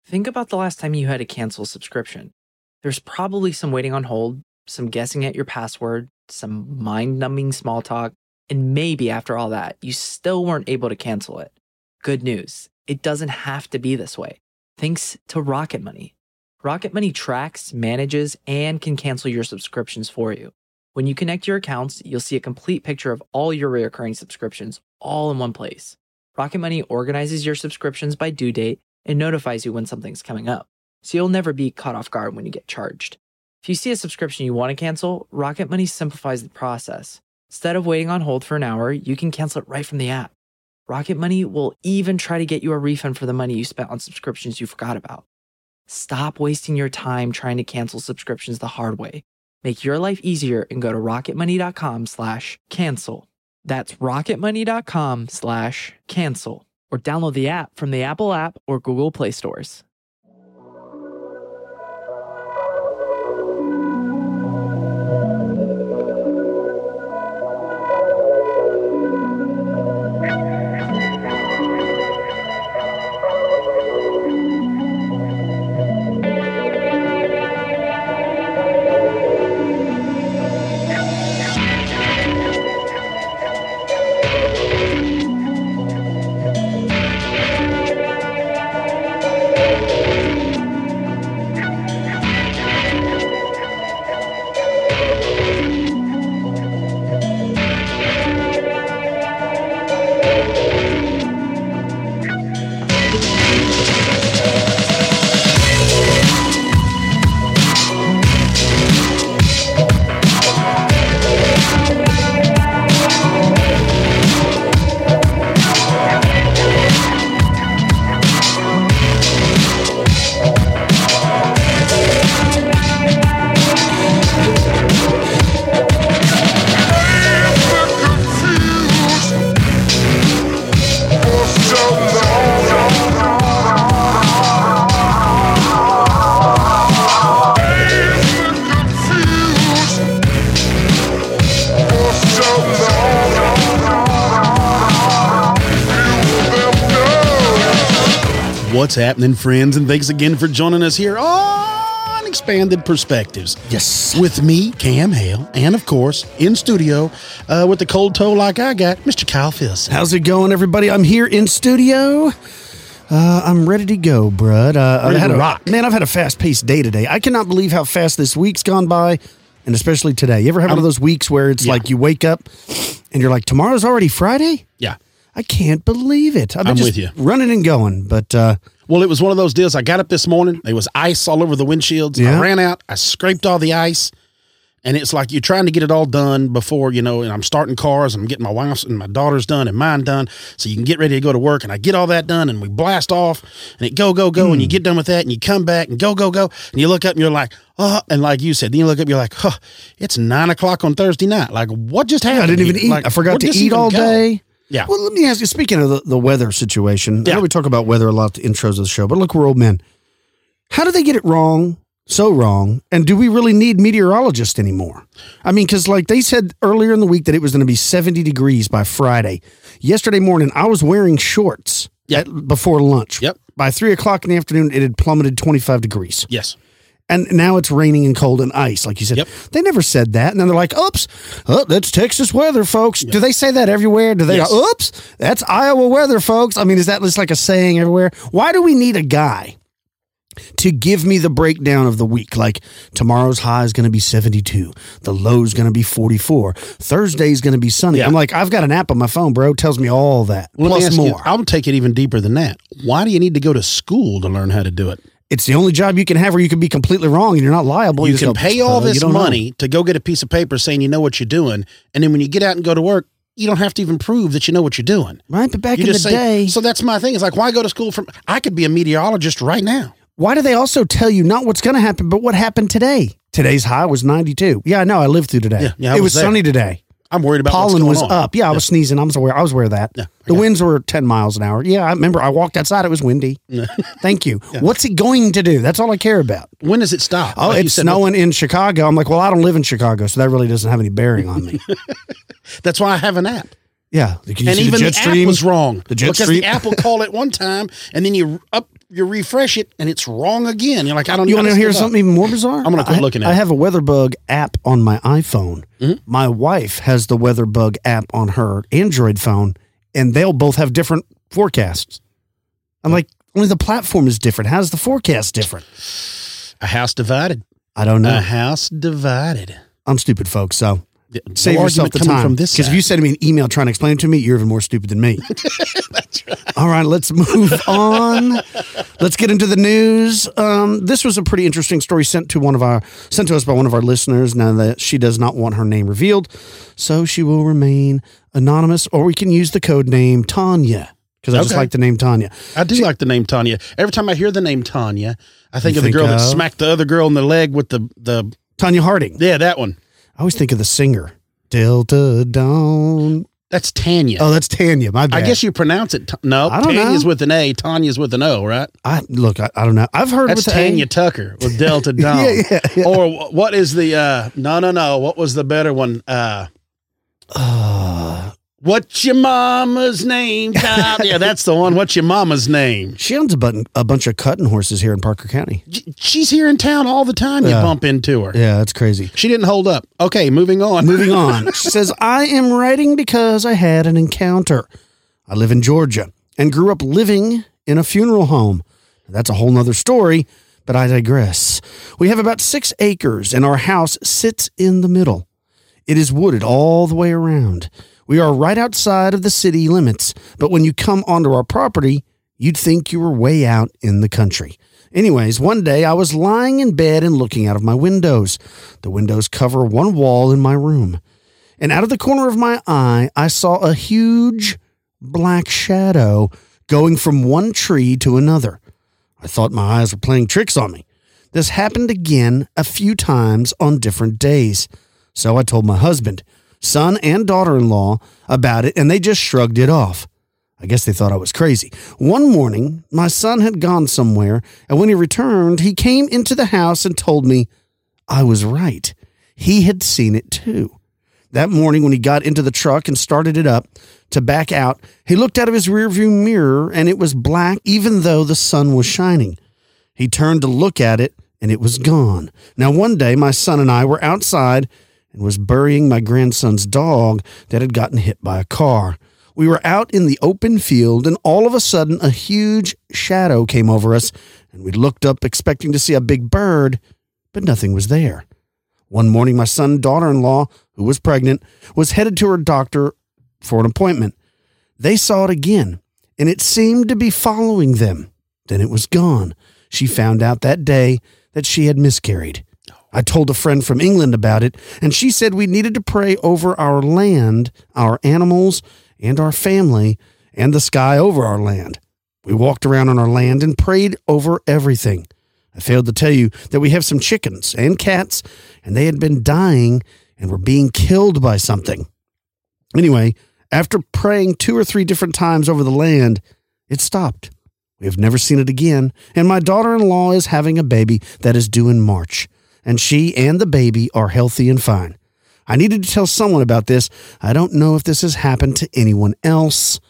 Think about the last time you had to cancel a subscription. There's probably some waiting on hold, some guessing at your password, some mind-numbing small talk, and maybe after all that, you still weren't able to cancel it. Good news, it doesn't have to be this way. Thanks to Rocket Money. Rocket Money tracks, manages, and can cancel your subscriptions for you. When you connect your accounts, you'll see a complete picture of all your recurring subscriptions all in one place. Rocket Money organizes your subscriptions by due date and notifies you when something's coming up, so you'll never be caught off guard when you get charged. If you see a subscription you want to cancel, Rocket Money simplifies the process. Instead of waiting on hold for an hour, you can cancel it right from the app. Rocket Money will even try to get you a refund for the money you spent on subscriptions you forgot about. Stop wasting your time trying to cancel subscriptions the hard way. Make your life easier and go to rocketmoney.com/cancel. That's rocketmoney.com/cancel. Or download the app from the Apple app or Google Play stores. What's happening, friends? And thanks again for joining us here on Expanded Perspectives. Yes. With me, Cam Hale, and of course, in studio, with the cold toe like I got, Mr. Kyle Filson. How's it going, everybody? I'm here in studio. I'm ready to go, Brud. I've had a fast-paced day today. I cannot believe how fast this week's gone by, and especially today. You ever have one of those weeks where it's like you wake up and you're like, tomorrow's already Friday? Yeah. I can't believe it. I'm with you. Running and going, but... Well, it was one of those deals. I got up this morning. There was ice all over the windshields. Yeah. I ran out. I scraped all the ice. And it's like you're trying to get it all done before, and I'm starting cars. I'm getting my wife's and my daughter's done and mine done so you can get ready to go to work. And I get all that done and we blast off and it go. And you get done with that and you come back and go. And you look up and you're like, oh, and like you said, then you look up, you're like, huh, it's 9:00 on Thursday night. Like, what just happened? I didn't even eat. Like, I forgot to eat all day. Yeah. Well, let me ask you, speaking of the weather situation, I know we talk about weather a lot at the intros of the show, but look, we're old men. How do they get it wrong, so wrong, and do we really need meteorologists anymore? I mean, because like they said earlier in the week that it was going to be 70 degrees by Friday. Yesterday morning, I was wearing shorts before lunch. Yep. By 3:00 in the afternoon, it had plummeted 25 degrees. Yes. And now it's raining and cold and ice, like you said. Yep. They never said that. And then they're like, oops, that's Texas weather, folks. Yep. Do they say that everywhere? Do they go, oops, that's Iowa weather, folks? I mean, is that just like a saying everywhere? Why do we need a guy to give me the breakdown of the week? Like, tomorrow's high is going to be 72. The low is going to be 44. Thursday's going to be sunny. Yeah. I'm like, I've got an app on my phone, bro. It tells me all that. Well, plus more. I'll take it even deeper than that. Why do you need to go to school to learn how to do it? It's the only job you can have where you can be completely wrong and you're not liable. You can pay all this money to go get a piece of paper saying you know what you're doing, and then when you get out and go to work, you don't have to even prove that you know what you're doing. Right, but back in the day... So that's my thing. It's like, why go to school from... I could be a meteorologist right now. Why do they also tell you not what's going to happen, but what happened today? Today's high was 92. Yeah, I know. I lived through today. Yeah, it was sunny today. I'm worried about pollen what's was up. Yeah, I was sneezing. I was aware of that. Yeah, the winds were 10 miles an hour. Yeah, I remember I walked outside. It was windy. Thank you. Yeah. What's it going to do? That's all I care about. When does it stop? Oh, like it's snowing in Chicago. I'm like, well, I don't live in Chicago, so that really doesn't have any bearing on me. That's why I have an app. Yeah. You And even the app was wrong. The Jetstream. Because the app will call it one time, and then you refresh it, and it's wrong again. You're like, I don't know. You want to hear something even more bizarre? I'm going to quit looking at it. I have a WeatherBug app on my iPhone. Mm-hmm. My wife has the WeatherBug app on her Android phone, and they'll both have different forecasts. I'm like, only the platform is different. How's the forecast different? A house divided. I don't know. A house divided. I'm stupid, folks, so No save yourself argument the coming time. from this Because if side. you send me an email trying to explain it to me, you're even more stupid than me. That's right. All right, let's move on. Let's get into the news. This was a pretty interesting story sent to us by one of our listeners. Now that she does not want her name revealed, so she will remain anonymous, or we can use the code name Tanya because I just like the name Tanya. I do like the name Tanya. Every time I hear the name Tanya, I think of the girl that of? smacked the other girl in the leg with the Tanya Harding. yeah, that one. I always think of the singer Delta Dawn. That's Tanya. Oh, that's Tanya. My bad. I guess you pronounce it. No, I don't Tanya's know. with an A. Tanya's with an O, right? I don't know. I've heard That's with Tanya A. Tucker with Delta Dawn. Yeah. Or what is the no. What was the better one? What's your mama's name, child? Yeah, that's the one. What's your mama's name? She owns a bunch of cutting horses here in Parker County. She's here in town all the time. You Yeah. bump into her. Yeah, that's crazy. She didn't hold up. Okay, moving on. Moving on. She says, I am writing because I had an encounter. I live in Georgia and grew up living in a funeral home. That's a whole nother story, but I digress. We have about 6 acres and our house sits in the middle. It is wooded all the way around. We are right outside of the city limits, but when you come onto our property, you'd think you were way out in the country. Anyways, one day I was lying in bed and looking out of my windows. The windows cover one wall in my room. And out of the corner of my eye, I saw a huge black shadow going from one tree to another. I thought my eyes were playing tricks on me. This happened again a few times on different days. So I told my husband, son, and daughter-in-law about it, and they just shrugged it off. I guess they thought I was crazy. One morning, my son had gone somewhere, and when he returned, he came into the house and told me I was right. He had seen it too. That morning, when he got into the truck and started it up to back out, he looked out of his rearview mirror, and it was black even though the sun was shining. He turned to look at it, and it was gone. Now, one day, my son and I were outside and was burying my grandson's dog that had gotten hit by a car. We were out in the open field, and all of a sudden, a huge shadow came over us, and we looked up expecting to see a big bird, but nothing was there. One morning, my son and daughter-in-law, who was pregnant, was headed to her doctor for an appointment. They saw it again, and it seemed to be following them. Then it was gone. She found out that day that she had miscarried. I told a friend from England about it, and she said we needed to pray over our land, our animals, and our family, and the sky over our land. We walked around on our land and prayed over everything. I failed to tell you that we have some chickens and cats, and they had been dying and were being killed by something. Anyway, after praying 2 or 3 different times over the land, it stopped. We have never seen it again, and my daughter-in-law is having a baby that is due in March. And she and the baby are healthy and fine. I needed to tell someone about this. I don't know if this has happened to anyone else.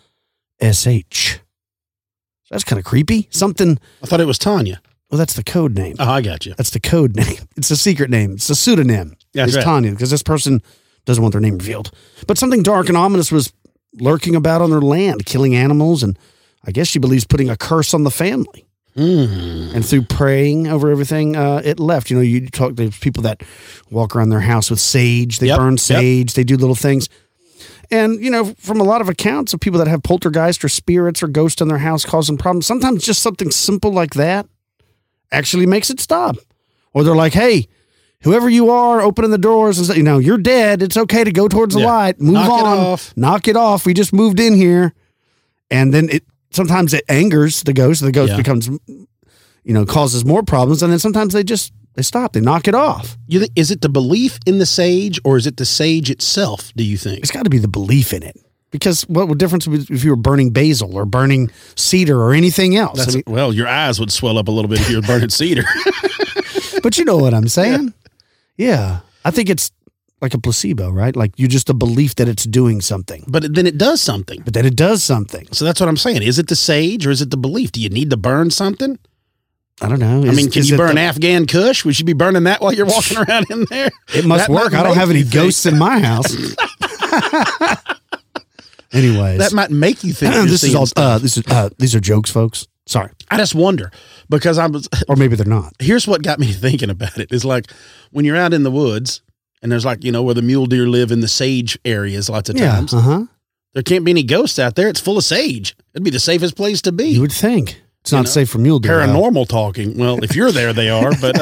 SH. That's kind of creepy. Something. I thought it was Tanya. Well, that's the code name. Oh, I got you. That's the code name. It's a secret name. It's a pseudonym. That's It's right. Tanya because this person doesn't want their name revealed. But something dark and ominous was lurking about on their land, killing animals, and I guess she believes putting a curse on the family. And through praying over everything, it left. You know, you talk. There's people that walk around their house with sage. They burn sage. They do little things. And, you know, from a lot of accounts of people that have poltergeist or spirits or ghosts in their house causing problems, sometimes just something simple like that actually makes it stop. Or they're like, hey, whoever you are, opening the doors and say, you know, you're dead. It's okay to go towards the light. Move Knock on. it off. Knock it off. We just moved in here. And then sometimes it angers the ghost. The ghost becomes, you know, causes more problems. And then sometimes they stop. They knock it off. Is it the belief in the sage or is it the sage itself, do you think? It's got to be the belief in it. Because what would difference if you were burning basil or burning cedar or anything else? Well, your eyes would swell up a little bit if you were burning cedar. But you know what I'm saying? Yeah. I think it's like a placebo, right? Like you just a belief that it's doing something. But then it does something. But then it does something. So that's what I'm saying. Is it the sage or is it the belief? Do you need to burn something? I don't know. Can you burn Afghan Kush? Would you be burning that while you're walking around in there? It must work. I don't have any ghosts in my house. Anyways, that might make you think. These are jokes, folks. Sorry. I just wonder because or maybe they're not. Here's what got me thinking about it is like when you're out in the woods and there's like, where the mule deer live in the sage areas lots of times. There can't be any ghosts out there. It's full of sage. It'd be the safest place to be. You would think. It's not safe for mule deer. Paranormal talking. Well, if you're there, they are. But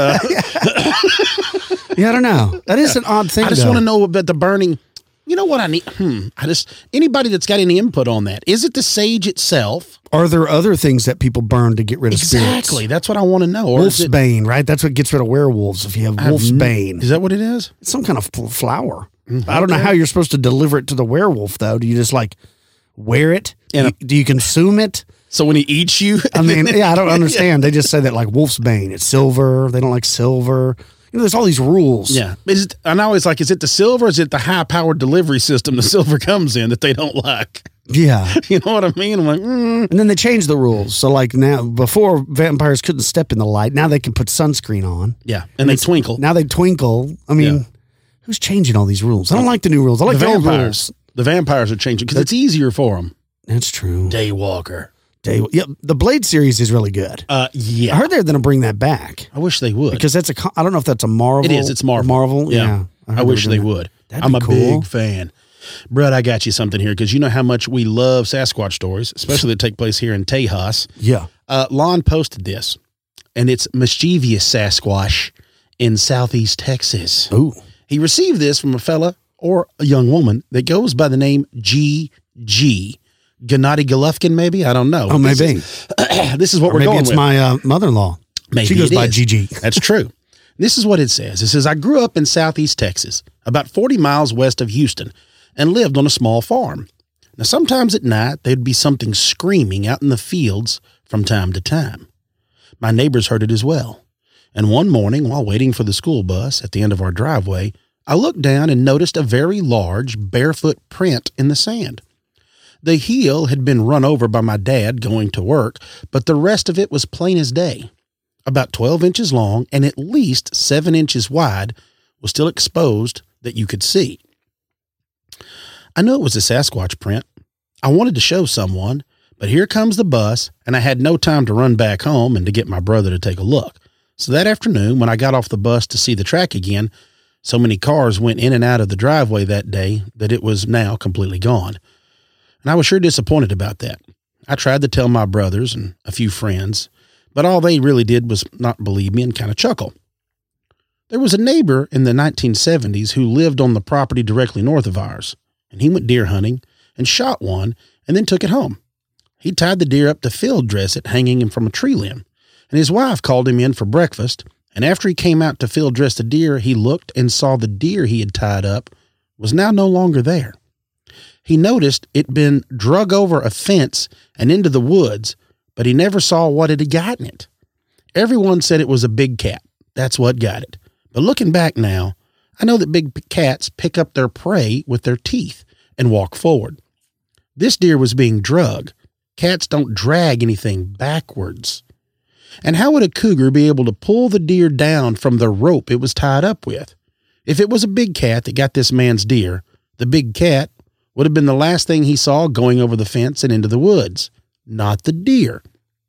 yeah, I don't know. That is an odd thing. I just want to know about the burning. You know what I need? Anybody that's got any input on that. Is it the sage itself? Are there other things that people burn to get rid of spirits? Exactly. That's what I want to know. Wolf's bane, right? That's what gets rid of werewolves if you have wolf's bane. Is that what it is? It's some kind of flower. Mm-hmm. I don't know how you're supposed to deliver it to the werewolf, though. Do you just like wear it? Do you consume it? So when he eats you? I mean, I don't understand. They just say that like wolf's bane. It's silver. They don't like silver. There's all these rules. Yeah. And I always like, is it the silver or is it the high-powered delivery system the silver comes in that they don't like? Yeah. You know what I mean? I'm like, And then they changed the rules. So like now, before vampires couldn't step in the light, now they can put sunscreen on. Yeah. And they twinkle. Now they twinkle. I mean, who's changing all these rules? I don't like the new rules. I like the old rules. The vampires are changing because it's easier for them. That's true. Daywalker. Yeah, the Blade series is really good. Yeah. I heard they're going to bring that back. I wish they would. Because I don't know if that's a Marvel. It is. It's Marvel. Marvel? Yeah. I wish they would. I'm a big fan. Brett, I got you something here because you know how much we love Sasquatch stories, especially that take place here in Tejas. Yeah. Lon posted this, and it's mischievous Sasquatch in Southeast Texas. Ooh. He received this from a fella or a young woman that goes by the name G.G. Gennady Golovkin, maybe? I don't know. Oh, maybe. This is what we're going with. Maybe it's my mother-in-law. Maybe she goes by GG. That's true. This is what it says. It says, I grew up in Southeast Texas, about 40 miles west of Houston, and lived on a small farm. Now, sometimes at night, there'd be something screaming out in the fields from time to time. My neighbors heard it as well. And one morning, while waiting for the school bus at the end of our driveway, I looked down and noticed a very large barefoot print in the sand. The heel had been run over by my dad going to work, but the rest of it was plain as day. About 12 inches long and at least 7 inches wide was still exposed that you could see. I knew it was a Sasquatch print. I wanted to show someone, but here comes the bus, and I had no time to run back home and to get my brother to take a look. So that afternoon, when I got off the bus to see the track again, so many cars went in and out of the driveway that day that it was now completely gone. And I was sure disappointed about that. I tried to tell my brothers and a few friends, but all they really did was not believe me and kind of chuckle. There was a neighbor in the 1970s who lived on the property directly north of ours, and he went deer hunting and shot one and then took it home. He tied the deer up to field dress it, hanging him from a tree limb, and his wife called him in for breakfast, and after he came out to field dress the deer, he looked and saw the deer he had tied up was now no longer there. He noticed it'd been drug over a fence and into the woods, but he never saw what had gotten it. Everyone said it was a big cat. That's what got it. But looking back now, I know that big cats pick up their prey with their teeth and walk forward. This deer was being drugged. Cats don't drag anything backwards. And how would a cougar be able to pull the deer down from the rope it was tied up with? If it was a big cat that got this man's deer, the big cat would have been the last thing he saw going over the fence and into the woods, not the deer.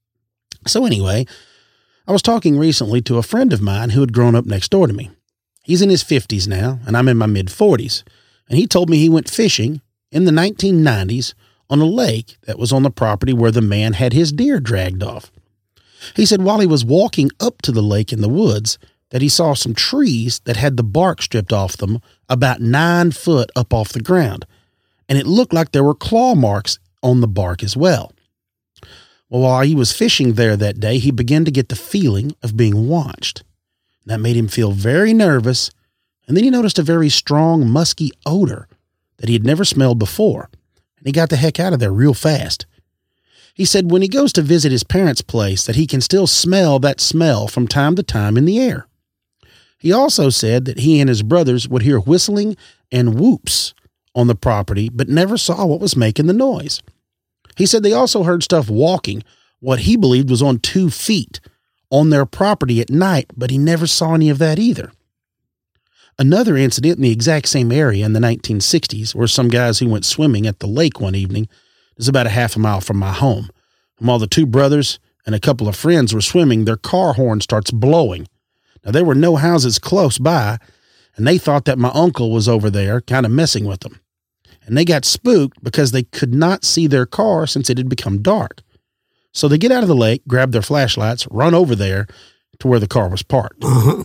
So anyway, I was talking recently to a friend of mine who had grown up next door to me. He's in his 50s now, and I'm in my mid-40s, and he told me he went fishing in the 1990s on a lake that was on the property where the man had his deer dragged off. He said while he was walking up to the lake in the woods that he saw some trees that had the bark stripped off them about 9 foot up off the ground, and it looked like there were claw marks on the bark as well. Well, while he was fishing there that day, he began to get the feeling of being watched. That made him feel very nervous, and then he noticed a very strong, musky odor that he had never smelled before, and he got the heck out of there real fast. He said when he goes to visit his parents' place that he can still smell that smell from time to time in the air. He also said that he and his brothers would hear whistling and whoops on the property, but never saw what was making the noise. He said they also heard stuff walking, what he believed was on 2 feet, on their property at night, but he never saw any of that either. Another incident in the exact same area in the 1960s were some guys who went swimming at the lake one evening. It was about a half a mile from my home. And while the 2 brothers and a couple of friends were swimming, their car horn starts blowing. Now, there were no houses close by, and they thought that my uncle was over there kind of messing with them. And they got spooked because they could not see their car since it had become dark. So they get out of the lake, grab their flashlights, run over there to where the car was parked.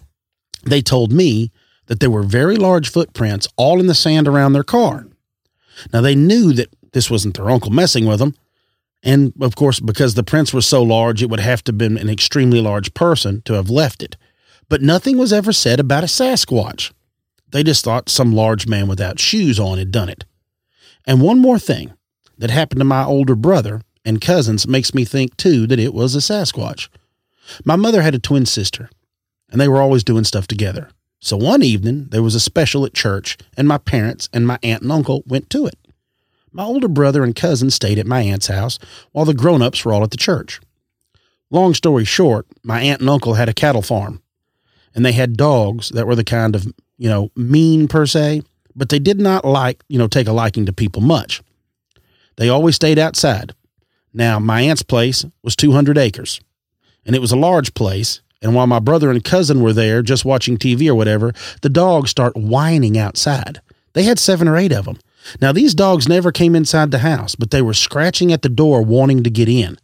They told me that there were very large footprints all in the sand around their car. Now, they knew that this wasn't their uncle messing with them. And, of course, because the prints were so large, it would have to have been an extremely large person to have left it. But nothing was ever said about a Sasquatch. They just thought some large man without shoes on had done it. And one more thing that happened to my older brother and cousins makes me think, too, that it was a Sasquatch. My mother had a twin sister, and they were always doing stuff together. So one evening, there was a special at church, and my parents and my aunt and uncle went to it. My older brother and cousin stayed at my aunt's house, while the grown-ups were all at the church. Long story short, my aunt and uncle had a cattle farm, and they had dogs that were the kind of, mean per se, but they did not take a liking to people much. They always stayed outside. Now, my aunt's place was 200 acres, and it was a large place, and while my brother and cousin were there just watching TV or whatever, the dogs start whining outside. They had 7 or 8 of them. Now, these dogs never came inside the house, but they were scratching at the door wanting to get in.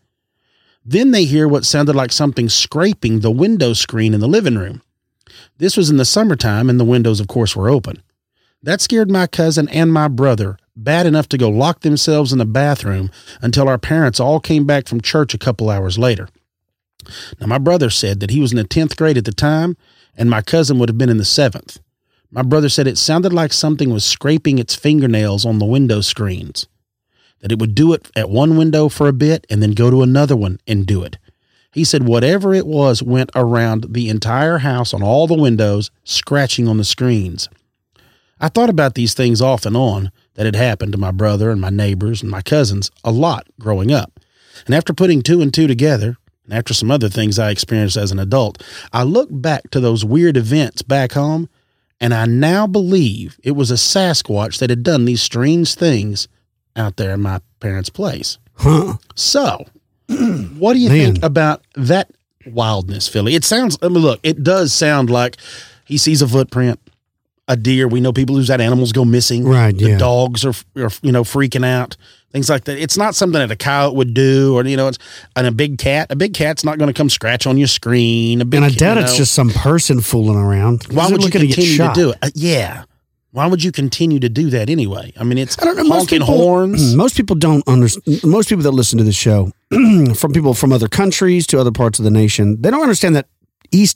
Then they hear what sounded like something scraping the window screen in the living room. This was in the summertime, and the windows, of course, were open. That scared my cousin and my brother bad enough to go lock themselves in the bathroom until our parents all came back from church a couple hours later. Now, my brother said that he was in the 10th grade at the time, and my cousin would have been in the 7th. My brother said it sounded like something was scraping its fingernails on the window screens, that it would do it at one window for a bit and then go to another one and do it. He said whatever it was went around the entire house on all the windows, scratching on the screens. I thought about these things off and on that had happened to my brother and my neighbors and my cousins a lot growing up. And after putting 2 and 2 together, and after some other things I experienced as an adult, I look back to those weird events back home, and I now believe it was a Sasquatch that had done these strange things out there in my parents' place. So, what do you think about that wildness, Philly? It sounds, it does sound like he sees a footprint, a deer. We know people who's had animals go missing. Right, The dogs are freaking out. Things like that. It's not something that a coyote would do, or, it's, and a big cat's not going to come scratch on your screen. And I doubt it's just some person fooling around. Why would you continue to do it? Yeah. Why would you continue to do that anyway? I mean, it's honking horns. Most people don't understand. Most people that listen to the show, from people from other countries to other parts of the nation, they don't understand that East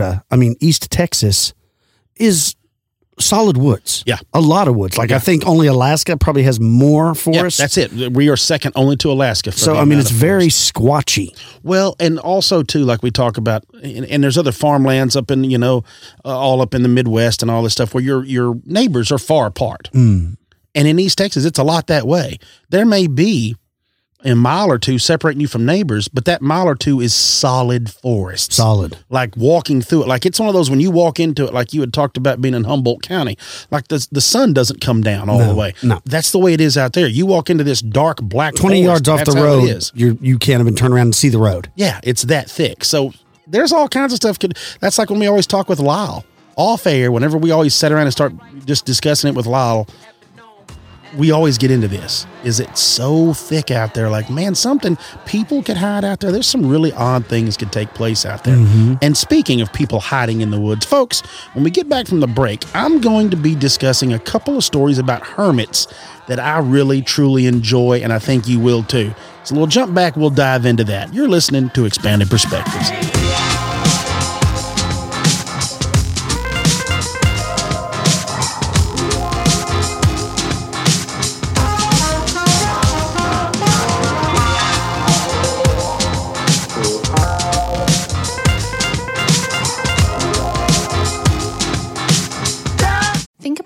Texas is solid woods. Yeah. A lot of woods. I think only Alaska probably has more forests. Yeah, that's it. We are second only to Alaska. So, it's very squatchy. Well, and also, too, like we talk about, and there's other farmlands up in, all up in the Midwest and all this stuff where your neighbors are far apart. And in East Texas, it's a lot that way. There may be a mile or two separating you from neighbors, but that mile or two is solid forest. Solid. Like walking through it. Like it's one of those when you walk into it, like you had talked about being in Humboldt County, like the sun doesn't come down all the way. No. That's the way it is out there. You walk into this dark black 20 forest, yards off the road, you can't even turn around and see the road. Yeah, it's that thick. So there's all kinds of stuff. That's like when we always talk with Lyle. Off air, whenever we always sit around and start just discussing it with Lyle, we always get into this. Is it so thick out there? Like, man, people could hide out there. There's some really odd things could take place out there. And speaking of people hiding in the woods, folks, when we get back from the break, I'm going to be discussing a couple of stories about hermits that I really, truly enjoy, and I think you will too. So we'll jump back. We'll dive into that. You're listening to Expanded Perspectives.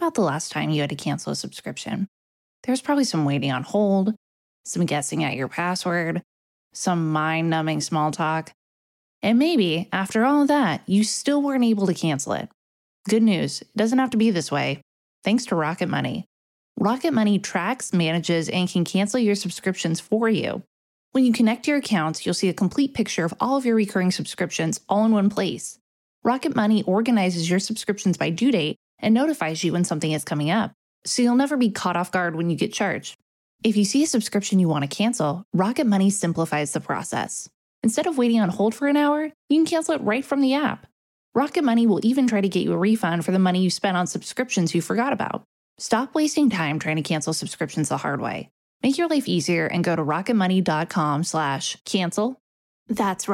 about the last time you had to cancel a subscription. There's probably some waiting on hold, some guessing at your password, some mind-numbing small talk. And maybe, after all of that, you still weren't able to cancel it. Good news, it doesn't have to be this way. Thanks to Rocket Money. Rocket Money tracks, manages, and can cancel your subscriptions for you. When you connect your accounts, you'll see a complete picture of all of your recurring subscriptions all in one place. Rocket Money organizes your subscriptions by due date and notifies you when something is coming up, so you'll never be caught off guard when you get charged. If you see a subscription you want to cancel, Rocket Money simplifies the process. Instead of waiting on hold for an hour, you can cancel it right from the app. Rocket Money will even try to get you a refund for the money you spent on subscriptions you forgot about. Stop wasting time trying to cancel subscriptions the hard way. Make your life easier and go to rocketmoney.com/cancel. That's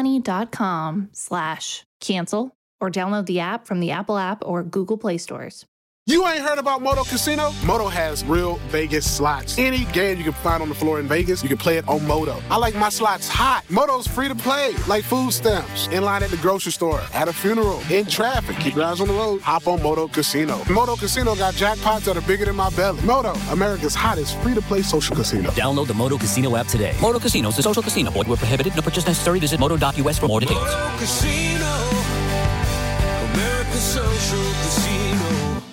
rocketmoney.com/cancel, or download the app from the Apple App or Google Play stores. You ain't heard about Moto Casino? Moto has real Vegas slots. Any game you can find on the floor in Vegas, you can play it on Moto. I like my slots hot. Moto's free to play, like food stamps. In line at the grocery store, at a funeral, in traffic. Keep your eyes on the road. Hop on Moto Casino. Moto Casino got jackpots that are bigger than my belly. Moto, America's hottest free-to-play social casino. Download the Moto Casino app today. Moto Casino is a social casino. Void where prohibited. No purchase necessary. Visit moto.us for more details. Moto Casino, America's social casino.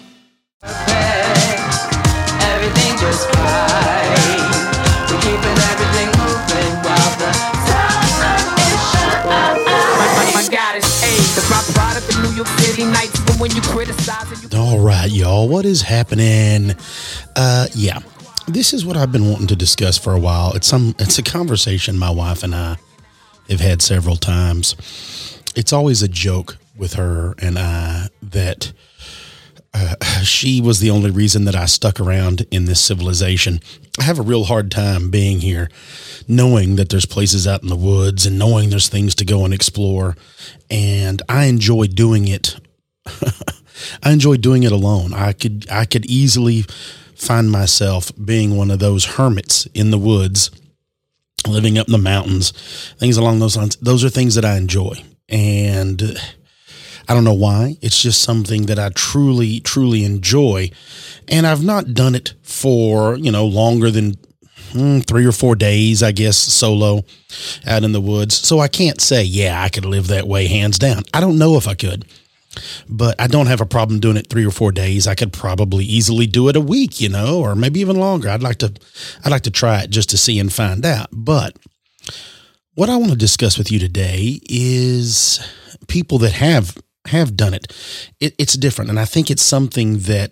Everything just fine. We're keeping everything moving while the sun is shining. My God is AIDS. That's my product in New York City nights. But when you criticize it, All right, y'all. What is happening? Yeah, this is what I've been wanting to discuss for a while. It's a conversation my wife and I have had several times. It's always a joke with her and I that she was the only reason that I stuck around in this civilization. I have a real hard time being here, knowing that there's places out in the woods and knowing there's things to go and explore. And I enjoy doing it. I enjoy doing it alone. I could easily find myself being one of those hermits in the woods, living up in the mountains, things along those lines. Those are things that I enjoy. And I don't know why. It's just something that I truly, truly enjoy. And I've not done it for, longer than 3 or 4 days, I guess, solo out in the woods. So I can't say, yeah, I could live that way hands down. I don't know if I could, but I don't have a problem doing it 3 or 4 days. I could probably easily do it a week, or maybe even longer. I'd like to try it just to see and find out. But what I want to discuss with you today is people that have done it. It's different. And I think it's something that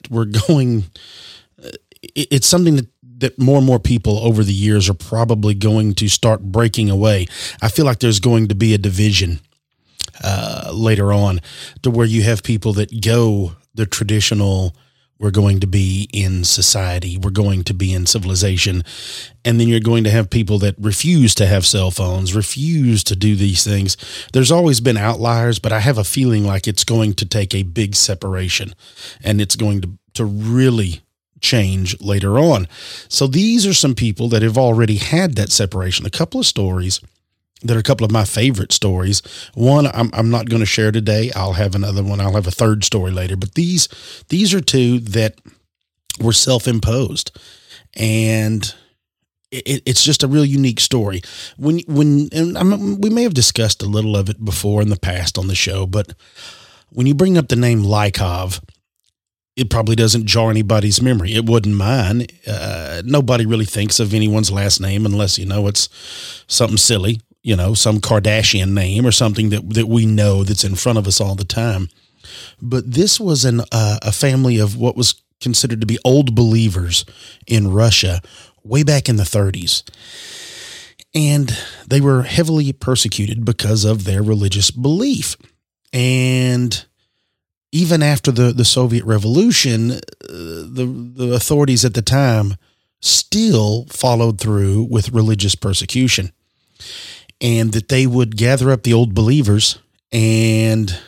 it's something that more and more people over the years are probably going to start breaking away. I feel like there's going to be a division later on to where you have people that go the traditional, we're going to be in society, we're going to be in civilization. And then you're going to have people that refuse to have cell phones, refuse to do these things. There's always been outliers, but I have a feeling like it's going to take a big separation and it's going to really change later on. So these are some people that have already had that separation. A couple of stories that are a couple of my favorite stories. One I'm not going to share today. I'll have another one. I'll have a third story later. But these are two that were self-imposed, and it's just a real unique story. We may have discussed a little of it before in the past on the show, but when you bring up the name Lykov, it probably doesn't jar anybody's memory. It wouldn't mine. Nobody really thinks of anyone's last name unless it's something silly. Some Kardashian name or something that we know that's in front of us all the time. But this was a family of what was considered to be old believers in Russia way back in the 30s. And they were heavily persecuted because of their religious belief. And even after the Soviet Revolution, the authorities at the time still followed through with religious persecution. And that they would gather up the old believers and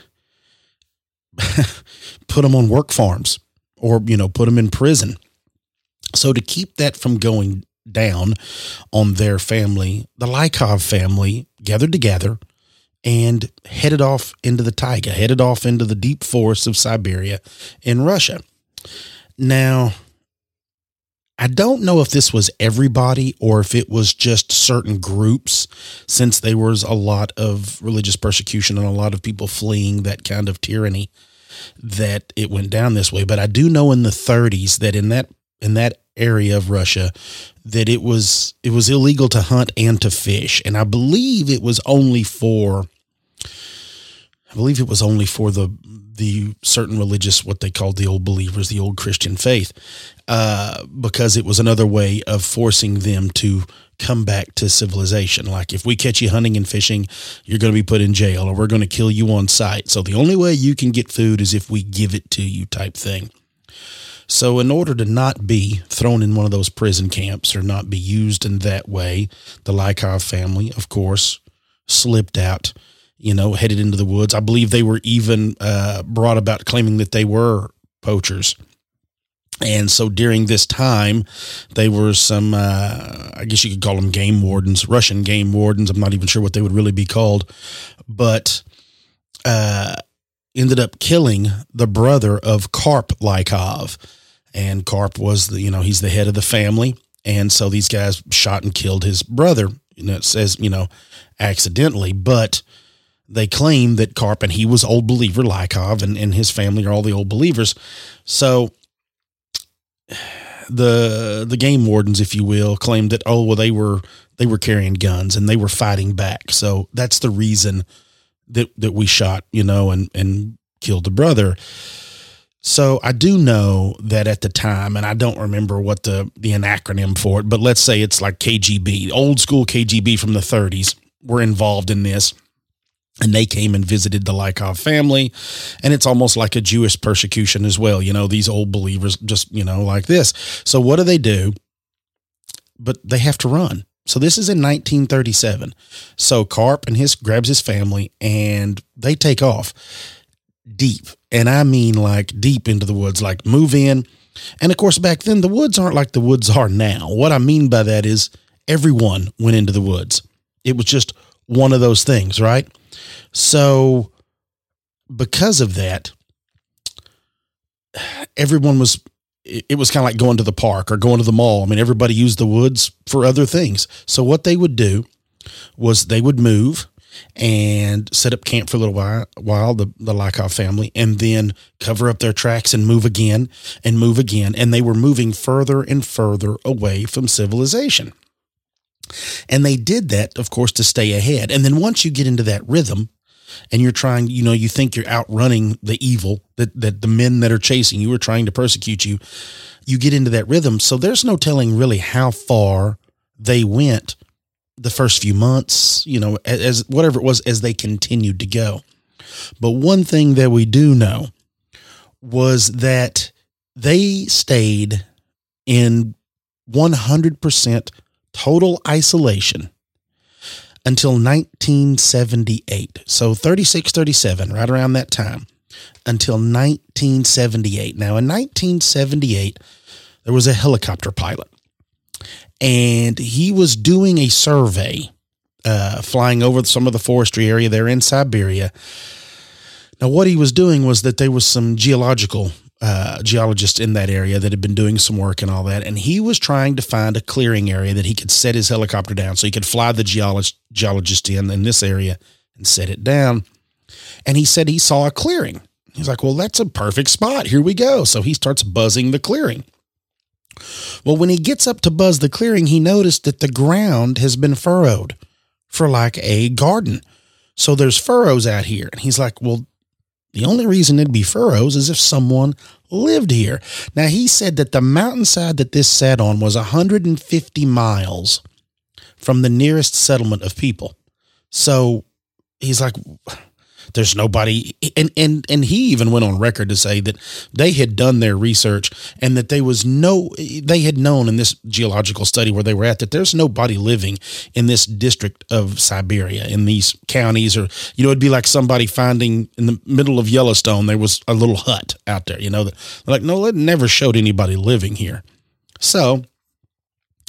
put them on work farms or, put them in prison. So to keep that from going down on their family, the Lykov family gathered together and headed off into the taiga, headed off into the deep forests of Siberia in Russia. Now, I don't know if this was everybody or if it was just certain groups, since there was a lot of religious persecution and a lot of people fleeing that kind of tyranny, that it went down this way. But I do know in the 30s that in that area of Russia, that it was illegal to hunt and to fish. And I believe it was only for the certain religious, what they called the old believers, the old Christian faith, because it was another way of forcing them to come back to civilization. Like, if we catch you hunting and fishing, you're going to be put in jail, or we're going to kill you on sight. So the only way you can get food is if we give it to you, type thing. So in order to not be thrown in one of those prison camps or not be used in that way, the Lykov family, of course, slipped out, headed into the woods. I believe they were even brought about claiming that they were poachers. And so during this time, they were some, I guess you could call them game wardens, Russian game wardens. I'm not even sure what they would really be called, but ended up killing the brother of Karp Lykov. And Karp was he's the head of the family. And so these guys shot and killed his brother. It says, accidentally, but they claim that Karp, and he was old believer Lykov, and his family are all the old believers. So the game wardens, if you will, claimed that, they were carrying guns and they were fighting back. So that's the reason that we shot, and killed the brother. So I do know that at the time, and I don't remember what the acronym for it, but let's say it's like KGB, old school KGB from the 30s were involved in this. And they came and visited the Lykov family, and it's almost like a Jewish persecution as well. These old believers just, like this. So what do? But they have to run. So this is in 1937. So Karp grabs his family, and they take off deep. And I mean like deep into the woods, like move in. And of course, back then the woods aren't like the woods are now. What I mean by that is everyone went into the woods. It was just one of those things, right? So because of that, everyone it was kind of like going to the park or going to the mall. I mean, everybody used the woods for other things. So what they would do was they would move and set up camp for a little while, the Lykov family, and then cover up their tracks and move again. And they were moving further and further away from civilization. And they did that, of course, to stay ahead. And then once you get into that rhythm and you're trying, you think you're outrunning the evil that the men that are chasing you are trying to persecute you, you get into that rhythm. So there's no telling really how far they went the first few months, as whatever it was, as they continued to go. But one thing that we do know was that they stayed in 100% total isolation until 1978. So 36, 37, right around that time, until 1978. Now, in 1978, there was a helicopter pilot, and he was doing a survey, flying over some of the forestry area there in Siberia. Now, what he was doing was that there was some geologists in that area that had been doing some work and all that, and he was trying to find a clearing area that he could set his helicopter down so he could fly the geologist in this area and set it down. And he said he saw a clearing. He's like, well, that's a perfect spot. Here we go. So he starts buzzing the clearing. Well, when he gets up to buzz the clearing, he noticed that the ground has been furrowed for like a garden. So there's furrows out here. And he's like, well, the only reason it'd be furrows is if someone lived here. Now, he said that the mountainside that this sat on was 150 miles from the nearest settlement of people. So he's like, there's nobody. And he even went on record to say that they had done their research and that they had known in this geological study where they were at that there's nobody living in this district of Siberia, in these counties, or, it'd be like somebody finding in the middle of Yellowstone, there was a little hut out there, like, no, it never showed anybody living here. So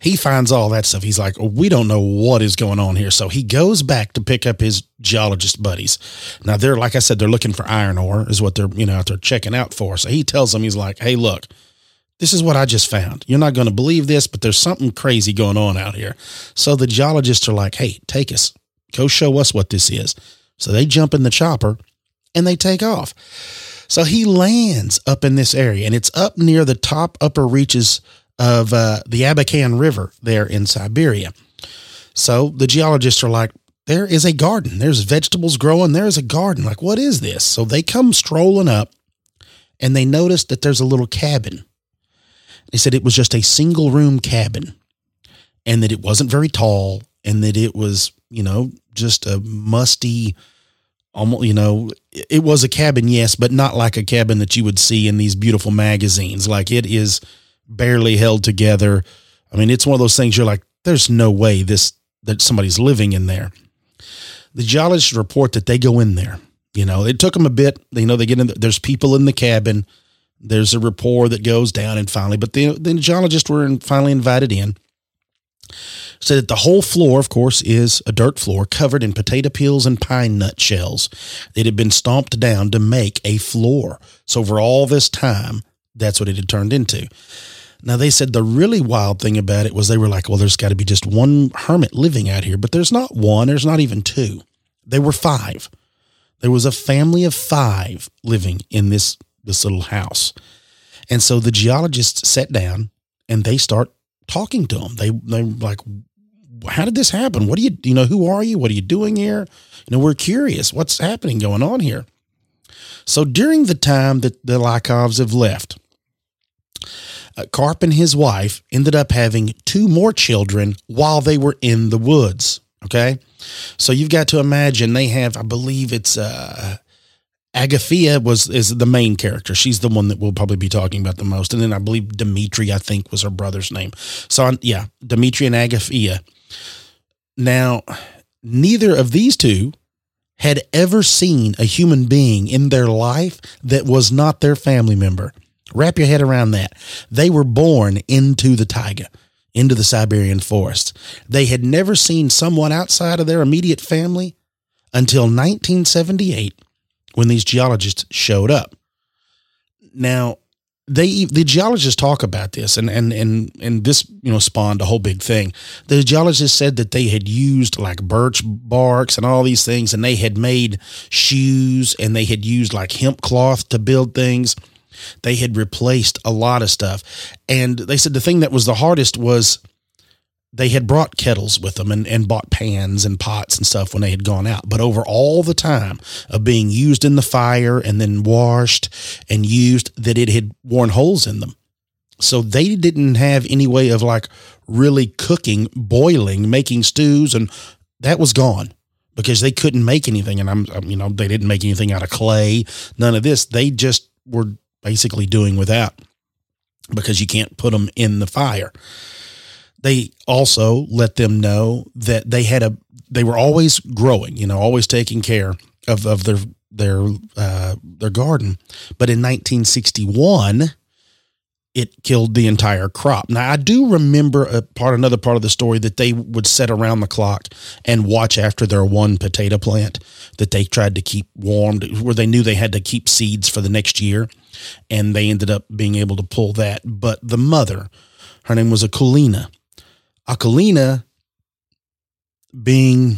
He finds all that stuff. He's like, we don't know what is going on here. So he goes back to pick up his geologist buddies. Now they're, like I said, they're looking for iron ore is what they're, out there checking out for. So he tells them, he's like, hey, look, this is what I just found. You're not going to believe this, but there's something crazy going on out here. So the geologists are like, hey, take us, go show us what this is. So they jump in the chopper and they take off. So he lands up in this area, and it's up near the top upper reaches of the Abakan River there in Siberia. So the geologists are like, there is a garden. There's vegetables growing. There's a garden. Like, what is this? So they come strolling up, and they notice that there's a little cabin. They said it was just a single room cabin, and that it wasn't very tall, and that it was, just a musty, almost, it was a cabin, yes, but not like a cabin that you would see in these beautiful magazines. Like, it is barely held together. I mean, it's one of those things you're like, there's no way that somebody's living in there. The geologists report that they go in there. It took them a bit. They get in. There's people in the cabin. There's a rapport that goes down, and finally, but the geologists were finally invited in. So that the whole floor, of course, is a dirt floor covered in potato peels and pine nut shells. It had been stomped down to make a floor. So for all this time, that's what it had turned into. Now, they said the really wild thing about it was they were like, well, there's got to be just one hermit living out here, but there's not one. There's not even two. There were 5. There was a family of 5 living in this little house. And so the geologists sat down and they start talking to them. They're like, how did this happen? What do you, who are you? What are you doing here? We're curious. What's happening going on here? So during the time that the Lykovs have left, Karp and his wife ended up having 2 more children while they were in the woods. Okay. So you've got to imagine they have, I believe it's, Agafia is the main character. She's the one that we'll probably be talking about the most. And then I believe Dmitri, I think, was her brother's name. So Dmitri and Agafia. Now, neither of these 2 had ever seen a human being in their life that was not their family member. Wrap your head around that. They were born into the taiga, into the Siberian forest. They had never seen someone outside of their immediate family until 1978 when these geologists showed up. Now, the geologists talk about this, and this spawned a whole big thing. The geologists said that they had used like birch barks and all these things, and they had made shoes, and they had used like hemp cloth to build things. They had replaced a lot of stuff. And they said the thing that was the hardest was they had brought kettles with them and bought pans and pots and stuff when they had gone out. But over all the time of being used in the fire and then washed and used, that it had worn holes in them. So they didn't have any way of like really cooking, boiling, making stews, and that was gone because they couldn't make anything. And they didn't make anything out of clay, none of this. They just were basically doing without, because you can't put them in the fire. They also let them know that they were always growing, always taking care of their garden. But in 1961, it killed the entire crop. Now, I do remember another part of the story that they would sit around the clock and watch after their one potato plant that they tried to keep warmed, where they knew they had to keep seeds for the next year, and they ended up being able to pull that. But the mother, her name was Akulina. Akulina, being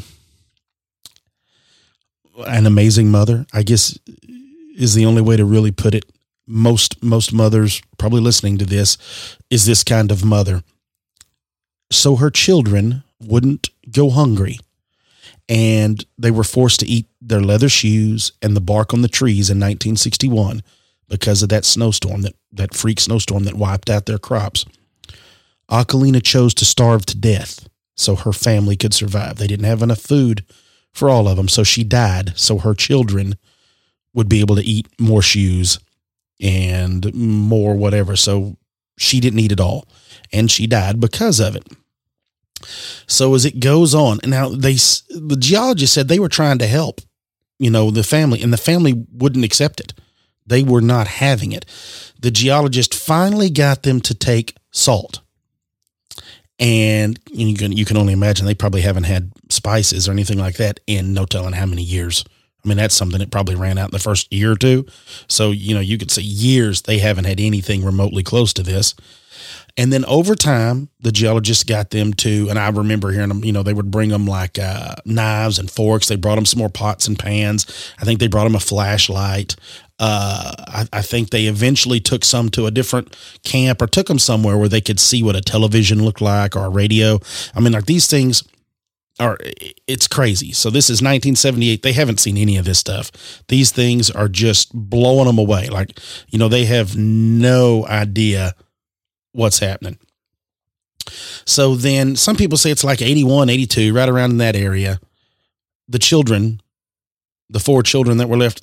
an amazing mother, I guess is the only way to really put it. Most mothers probably listening to this is this kind of mother. So her children wouldn't go hungry, and they were forced to eat their leather shoes and the bark on the trees in 1961 because of that snowstorm, that freak snowstorm that wiped out their crops. Akulina chose to starve to death so her family could survive. They didn't have enough food for all of them, so she died so her children would be able to eat more shoes and more whatever. So she didn't eat it all, and she died because of it. So as it goes on, now the geologist said they were trying to help, the family, and the family wouldn't accept it. They were not having it. The geologist finally got them to take salt, And you can only imagine they probably haven't had spices or anything like that in no telling how many years. I mean, that's something that probably ran out in the first year or two. So, you could say years they haven't had anything remotely close to this. And then over time, the geologists got them to, and I remember hearing them, they would bring them like knives and forks. They brought them some more pots and pans. I think they brought them a flashlight. I think they eventually took some to a different camp or took them somewhere where they could see what a television looked like or a radio. I mean, like these things it's crazy. So this is 1978. They haven't seen any of this stuff. These things are just blowing them away. Like, they have no idea what's happening. So then some people say it's like 81, 82, right around in that area. The children, the 4 children that were left,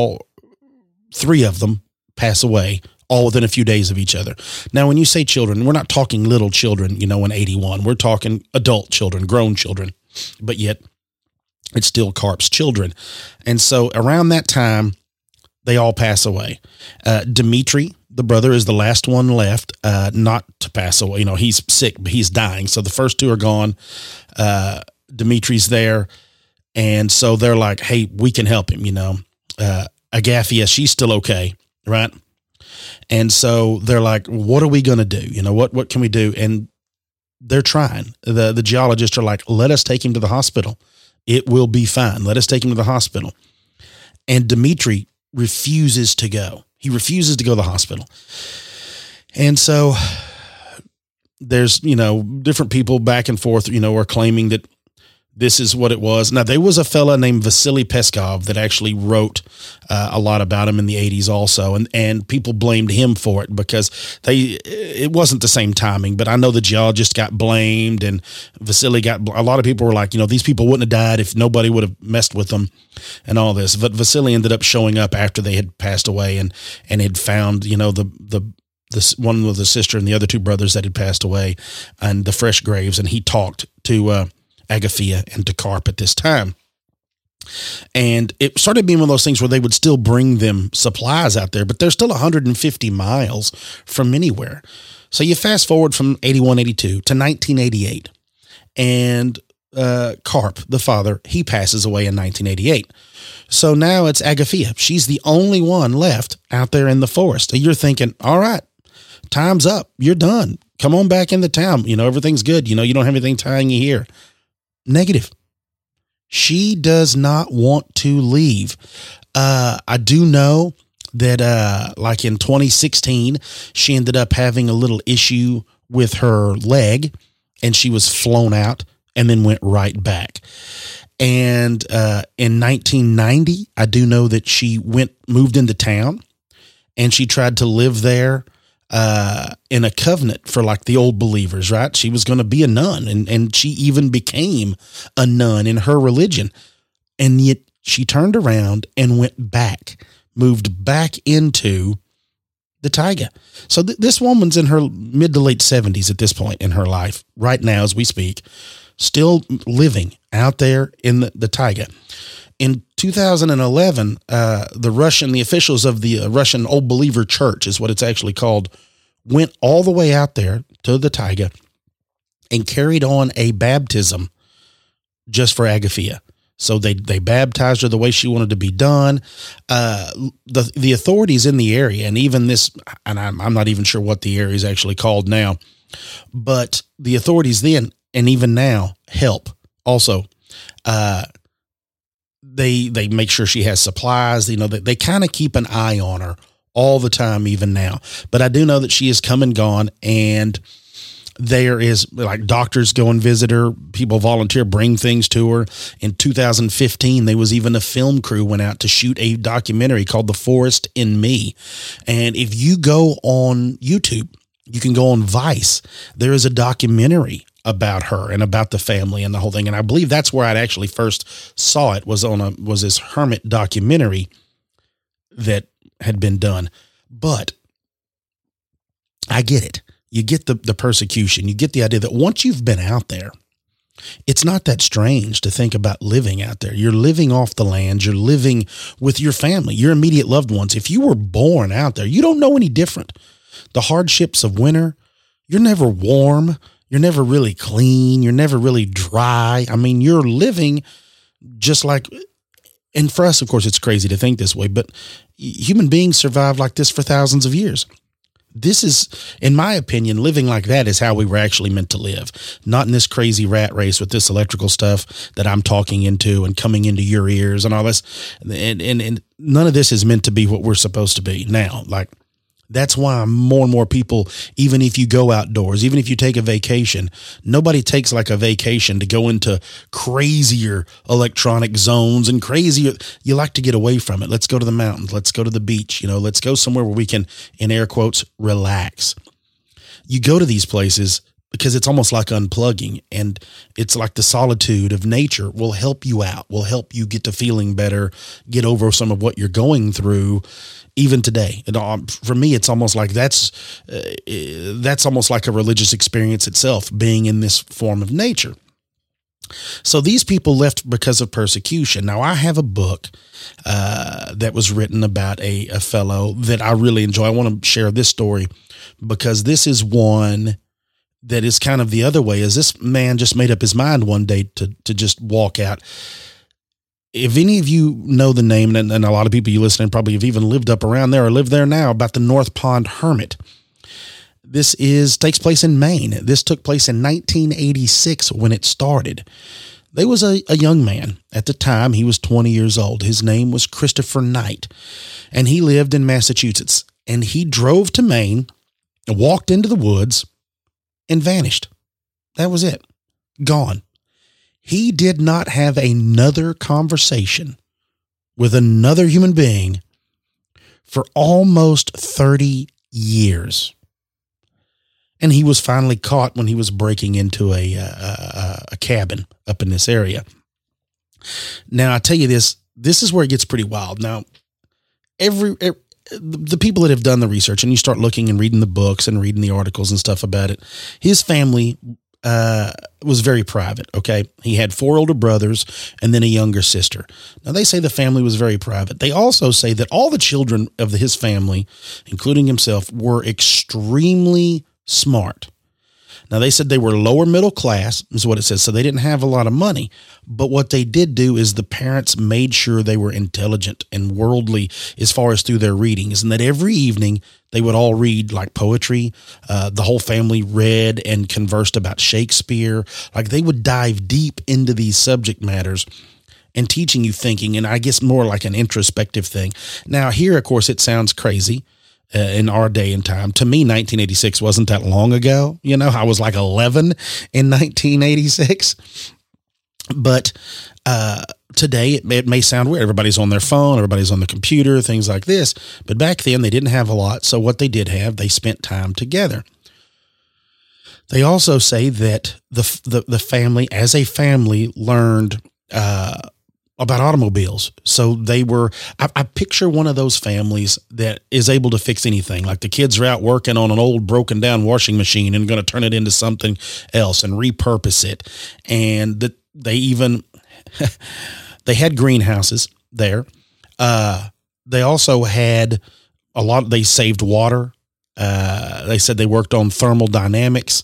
3 of them pass away all within a few days of each other. Now, when you say children, we're not talking little children, in 81. We're talking adult children, grown children, but yet it's still Karp's children. And so around that time, they all pass away. Dimitri, the brother, is the last one left, not to pass away. He's sick, but he's dying. So the first 2 are gone. Dimitri's there. And so they're like, hey, we can help him, Agathia, she's still okay, right? And so they're like, what are we going to do? What can we do? And they're trying. The geologists are like, let us take him to the hospital. It will be fine. Let us take him to the hospital. And Dimitri refuses to go. He refuses to go to the hospital. And so there's, different people back and forth, are claiming that this is what it was. Now, there was a fella named Vasily Peskov that actually wrote a lot about him in the 80s also, and people blamed him for it because it wasn't the same timing, but I know the geologist got blamed, and Vasily a lot of people were like, these people wouldn't have died if nobody would have messed with them and all this. But Vasily ended up showing up after they had passed away and had found, the one with the sister and the other 2 brothers that had passed away and the fresh graves, and he talked to Agathia and to Karp at this time. And it started being one of those things where they would still bring them supplies out there, but they're still 150 miles from anywhere. So you fast forward from 81, 82 to 1988, and Karp, the father, he passes away in 1988. So now it's Agathia. She's the only one left out there in the forest. You're thinking, all right, time's up. You're done. Come on back in the town. Everything's good. You don't have anything tying you here. Negative. She does not want to leave. I do know that, like in 2016, she ended up having a little issue with her leg, and she was flown out and then went right back. And in 1990, I do know that she moved into town, and she tried to live there in a covenant for like the old believers, right? She was going to be a nun, and she even became a nun in her religion. And yet she turned around and moved back into the taiga. So this woman's in her mid to late 70s at this point in her life, right now as we speak, still living out there in the taiga. In 2011, the officials of the Russian Old Believer Church is what it's actually called, went all the way out there to the taiga and carried on a baptism just for Agathia. So they baptized her the way she wanted to be done. The authorities in the area, and even this, and I'm not even sure what the area is actually called now, but the authorities then and even now help also. They make sure she has supplies. They kind of keep an eye on her all the time, even now. But I do know that she has come and gone, and there is like doctors go and visit her. People volunteer, bring things to her. In 2015, there was even a film crew went out to shoot a documentary called The Forest in Me. And if you go on YouTube, you can go on Vice. There is a documentary about her and about the family and the whole thing. And I believe that's where I'd actually first saw it, was this hermit documentary that had been done. But I get it. You get the persecution. You get the idea that once you've been out there, it's not that strange to think about living out there. You're living off the land. You're living with your family, your immediate loved ones. If you were born out there, you don't know any different. The hardships of winter, you're never warm. You're never really clean. You're never really dry. I mean, you're living just like, and for us, of course, it's crazy to think this way, but human beings survived like this for thousands of years. This is, in my opinion, living like that is how we were actually meant to live. Not in this crazy rat race with this electrical stuff that I'm talking into and coming into your ears and all this. And none of this is meant to be what we're supposed to be now. Like, that's why more and more people, even if you go outdoors, even if you take a vacation, nobody takes like a vacation to go into crazier electronic zones and crazier. You like to get away from it. Let's go to the mountains. Let's go to the beach. Let's go somewhere where we can, in air quotes, relax. You go to these places because it's almost like unplugging, and it's like the solitude of nature will help you out, will help you get to feeling better, get over some of what you're going through. Even today, for me, it's almost like that's almost like a religious experience itself, being in this form of nature. So these people left because of persecution. Now, I have a book that was written about a fellow that I really enjoy. I want to share this story because this is one that is kind of the other way. Is this man just made up his mind one day to just walk out? If any of you know the name, and a lot of people you listening probably have even lived up around there or live there now, about the North Pond Hermit. This takes place in Maine. This took place in 1986 when it started. There was a young man. At the time, he was 20 years old. His name was Christopher Knight, and he lived in Massachusetts. And he drove to Maine, walked into the woods, and vanished. That was it. Gone. He did not have another conversation with another human being for almost 30 years. And he was finally caught when he was breaking into a cabin up in this area. Now, I tell you this is where it gets pretty wild. Now, the people that have done the research, and you start looking and reading the books and reading the articles and stuff about it, his family was very private. Okay. He had 4 older brothers and then a younger sister. Now they say the family was very private. They also say that all the children of his family, including himself, were extremely smart. Now they said they were lower middle class is what it says. So they didn't have a lot of money, but what they did do is the parents made sure they were intelligent and worldly as far as through their readings, and that every evening they would all read like poetry. The whole family read and conversed about Shakespeare. Like they would dive deep into these subject matters and teaching you thinking, and I guess more like an introspective thing. Now here, of course, it sounds crazy. In our day and time. To me, 1986 wasn't that long ago. I was like 11 in 1986. But today, it may sound weird. Everybody's on their phone, everybody's on the computer, things like this. But back then, they didn't have a lot. So what they did have, they spent time together. They also say that the family, as a family, learned about automobiles. So they were, I picture one of those families that is able to fix anything. Like the kids are out working on an old broken down washing machine and going to turn it into something else and repurpose it. And that they even, they had greenhouses there. They also had they saved water. They said they worked on thermal dynamics.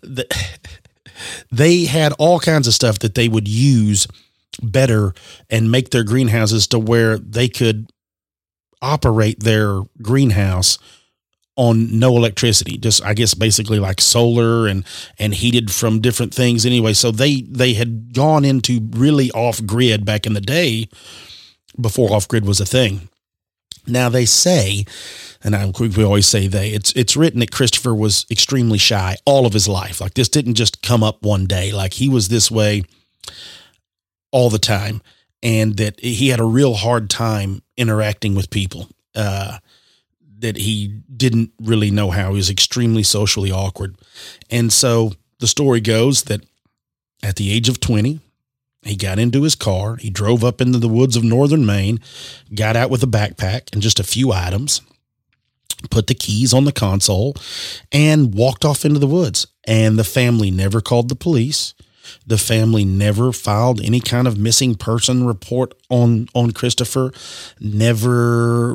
They had all kinds of stuff that they would use better and make their greenhouses to where they could operate their greenhouse on no electricity, just I guess basically like solar and heated from different things anyway. So they had gone into really off grid back in the day before off grid was a thing. Now they say, and we always say it's written that Christopher was extremely shy all of his life. Like this didn't just come up one day. Like he was this way all the time, and that he had a real hard time interacting with people, that he didn't really know how. He was extremely socially awkward. And so the story goes that at the age of 20, he got into his car, he drove up into the woods of northern Maine, got out with a backpack and just a few items, put the keys on the console, and walked off into the woods. And the family never called the police. The family never filed any kind of missing person report on Christopher. Never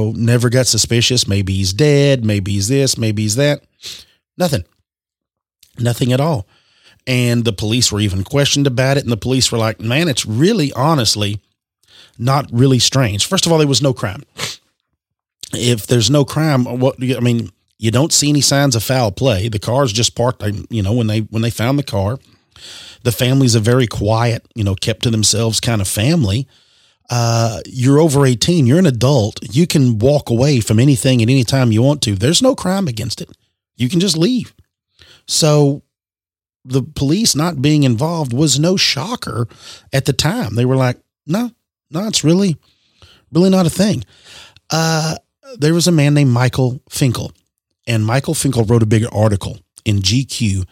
got suspicious. Maybe he's dead. Maybe he's this. Maybe he's that. Nothing. Nothing at all. And the police were even questioned about it. And the police were like, man, it's really honestly not really strange. First of all, there was no crime. If there's no crime, you don't see any signs of foul play. The car's just parked, when they found the car. The family's a very quiet, kept to themselves kind of family. You're over 18. You're an adult. You can walk away from anything at any time you want to. There's no crime against it. You can just leave. So the police not being involved was no shocker at the time. They were like, no, it's really, really not a thing. There was a man named Michael Finkel, and Michael Finkel wrote a big article in GQ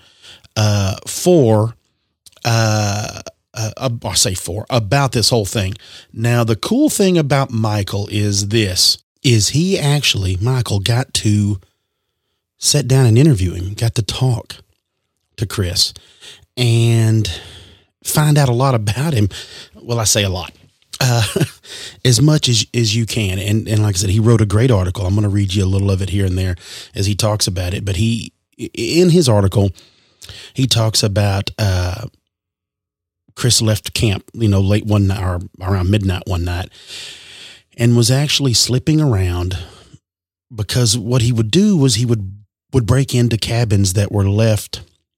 about this whole thing. Now, the cool thing about Michael is Michael got to sit down and interview him, got to talk to Chris and find out a lot about him. Well, I say a lot, as much as you can. And like I said, he wrote a great article. I'm going to read you a little of it here and there as he talks about it. But in his article, he talks about, Chris left camp, late one night or around midnight one night, and was actually slipping around because what he would do was he would break into cabins that were left,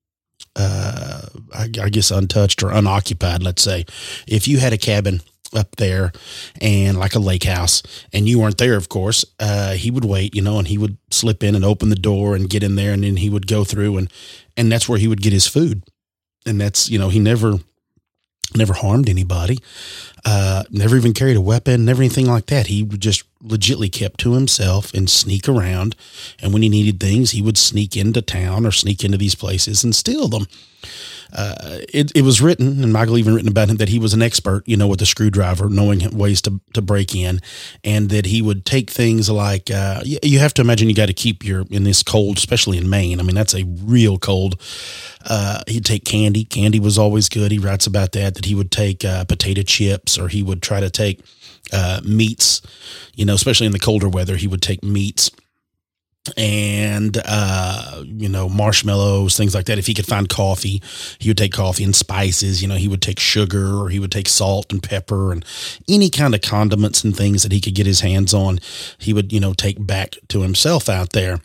I guess, untouched or unoccupied. Let's say if you had a cabin up there and like a lake house and you weren't there, of course, he would wait, and he would slip in and open the door and get in there, and then he would go through and that's where he would get his food. And that's, he never harmed anybody, never even carried a weapon, never anything like that. He would just legitly kept to himself and sneak around. And when he needed things, he would sneak into town or sneak into these places and steal them. It was written, and Michael even written about him, that he was an expert, with a screwdriver, knowing ways to break in, and that he would take things like, you have to imagine you got to keep in this cold, especially in Maine. I mean, that's a real cold. He'd take candy. Candy was always good. He writes about that he would take potato chips, or he would try to take meats, especially in the colder weather, he would take meats and, marshmallows, things like that. If he could find coffee, he would take coffee and spices. He would take sugar, or he would take salt and pepper and any kind of condiments and things that he could get his hands on. He would, take back to himself out there.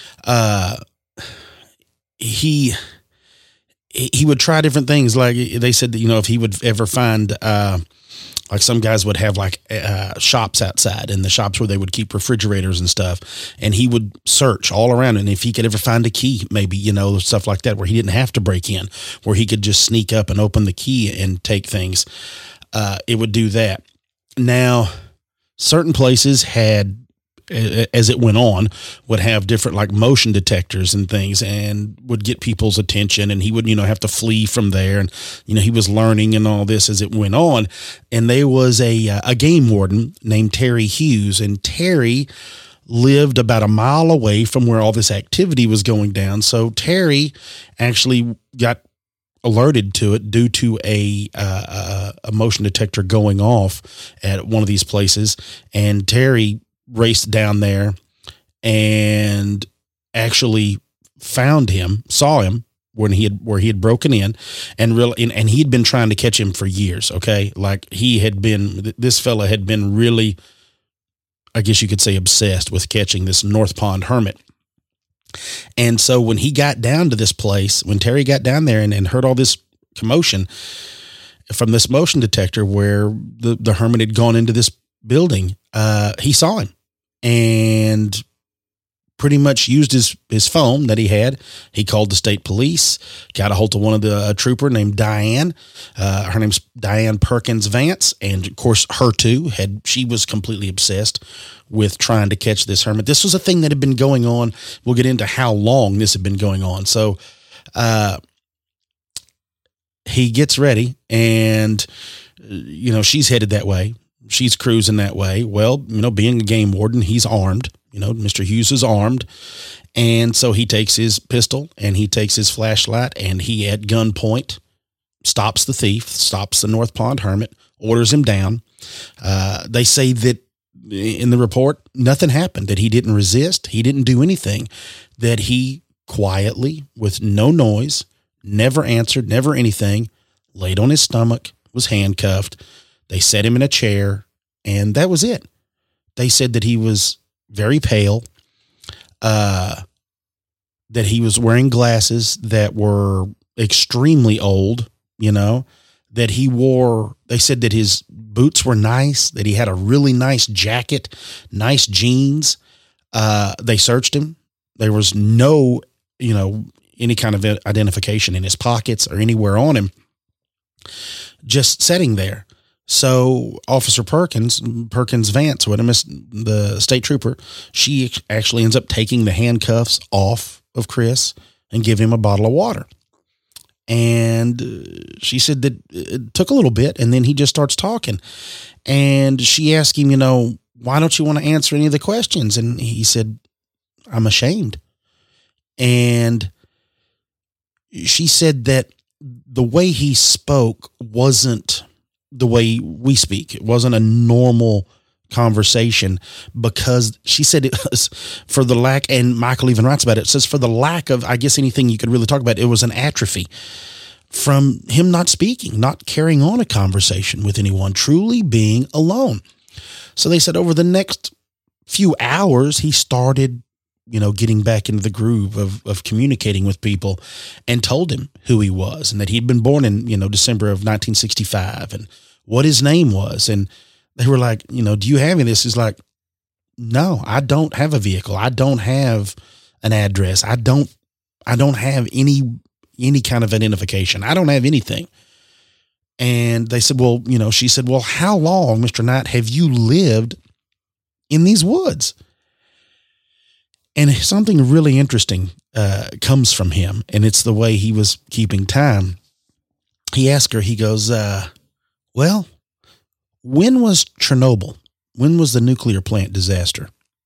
He would try different things. Like they said that, if he would ever find, like some guys would have shops outside, and the shops where they would keep refrigerators and stuff. And he would search all around. And if he could ever find a key, maybe, stuff like that, where he didn't have to break in, where he could just sneak up and open the key and take things, it would do that. Now, certain places had, as it went on, would have different motion detectors and things, and would get people's attention, and he would, have to flee from there. And, he was learning and all this as it went on. And there was a game warden named Terry Hughes, and Terry lived about a mile away from where all this activity was going down. So Terry actually got alerted to it due to a motion detector going off at one of these places. And Terry raced down there and actually saw him when he had broken in, and he'd been trying to catch him for years. Okay. This fella had been really, I guess you could say, obsessed with catching this North Pond hermit. And so when he got down to this place, when Terry got down there and heard all this commotion from this motion detector where the hermit had gone into this building, he saw him and pretty much used his phone that he had. He called the state police, got a hold of one of the trooper named Diane. Her name's Diane Perkins Vance. And of course her too she was completely obsessed with trying to catch this hermit. This was a thing that had been going on. We'll get into how long this had been going on. So, he gets ready and, she's headed that way. She's cruising that way. Well, being a game warden, he's armed. Mr. Hughes is armed. And so he takes his pistol and he takes his flashlight, and he, at gunpoint, stops the thief, stops the North Pond hermit, orders him down. They say that in the report, nothing happened, that he didn't resist. He didn't do anything, that he quietly, with no noise, never answered, never anything, laid on his stomach, was handcuffed. They set him in a chair, and that was it. They said that he was very pale, that he was wearing glasses that were extremely old, that he wore, they said that his boots were nice, that he had a really nice jacket, nice jeans. They searched him. There was no, any kind of identification in his pockets or anywhere on him, just sitting there. So Officer Perkins Vance, the state trooper, she actually ends up taking the handcuffs off of Chris and give him a bottle of water. And she said that it took a little bit, and then he just starts talking. And she asked him, why don't you want to answer any of the questions? And he said, I'm ashamed. And she said that the way he spoke wasn't the way we speak. It wasn't a normal conversation, because she said it was for the lack, and Michael even writes about it, says for the lack of, I guess, anything you could really talk about, it was an atrophy from him not speaking, not carrying on a conversation with anyone, truly being alone. So they said over the next few hours, he started, getting back into the groove of communicating with people, and told him who he was and that he'd been born in, December of 1965 and what his name was. And they were like, do you have any of this? He's like, no, I don't have a vehicle. I don't have an address. I don't have any kind of identification. I don't have anything. And they said, well, she said, well, how long, Mr. Knight, have you lived in these woods? And something really interesting comes from him, and it's the way he was keeping time. He asked her, he goes, well, when was Chernobyl? When was the nuclear plant disaster?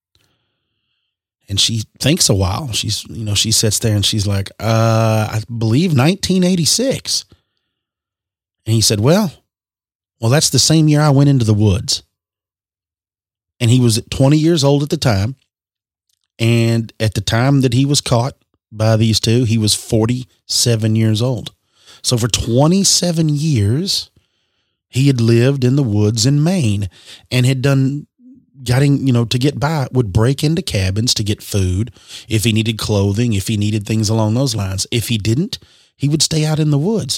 And she thinks a while. She sits there and she's like, I believe 1986. And he said, well, that's the same year I went into the woods. And he was 20 years old at the time. And at the time that he was caught by these two, he was 47 years old. So for 27 years, he had lived in the woods in Maine and had to get by, would break into cabins to get food, if he needed clothing, if he needed things along those lines. If he didn't, he would stay out in the woods.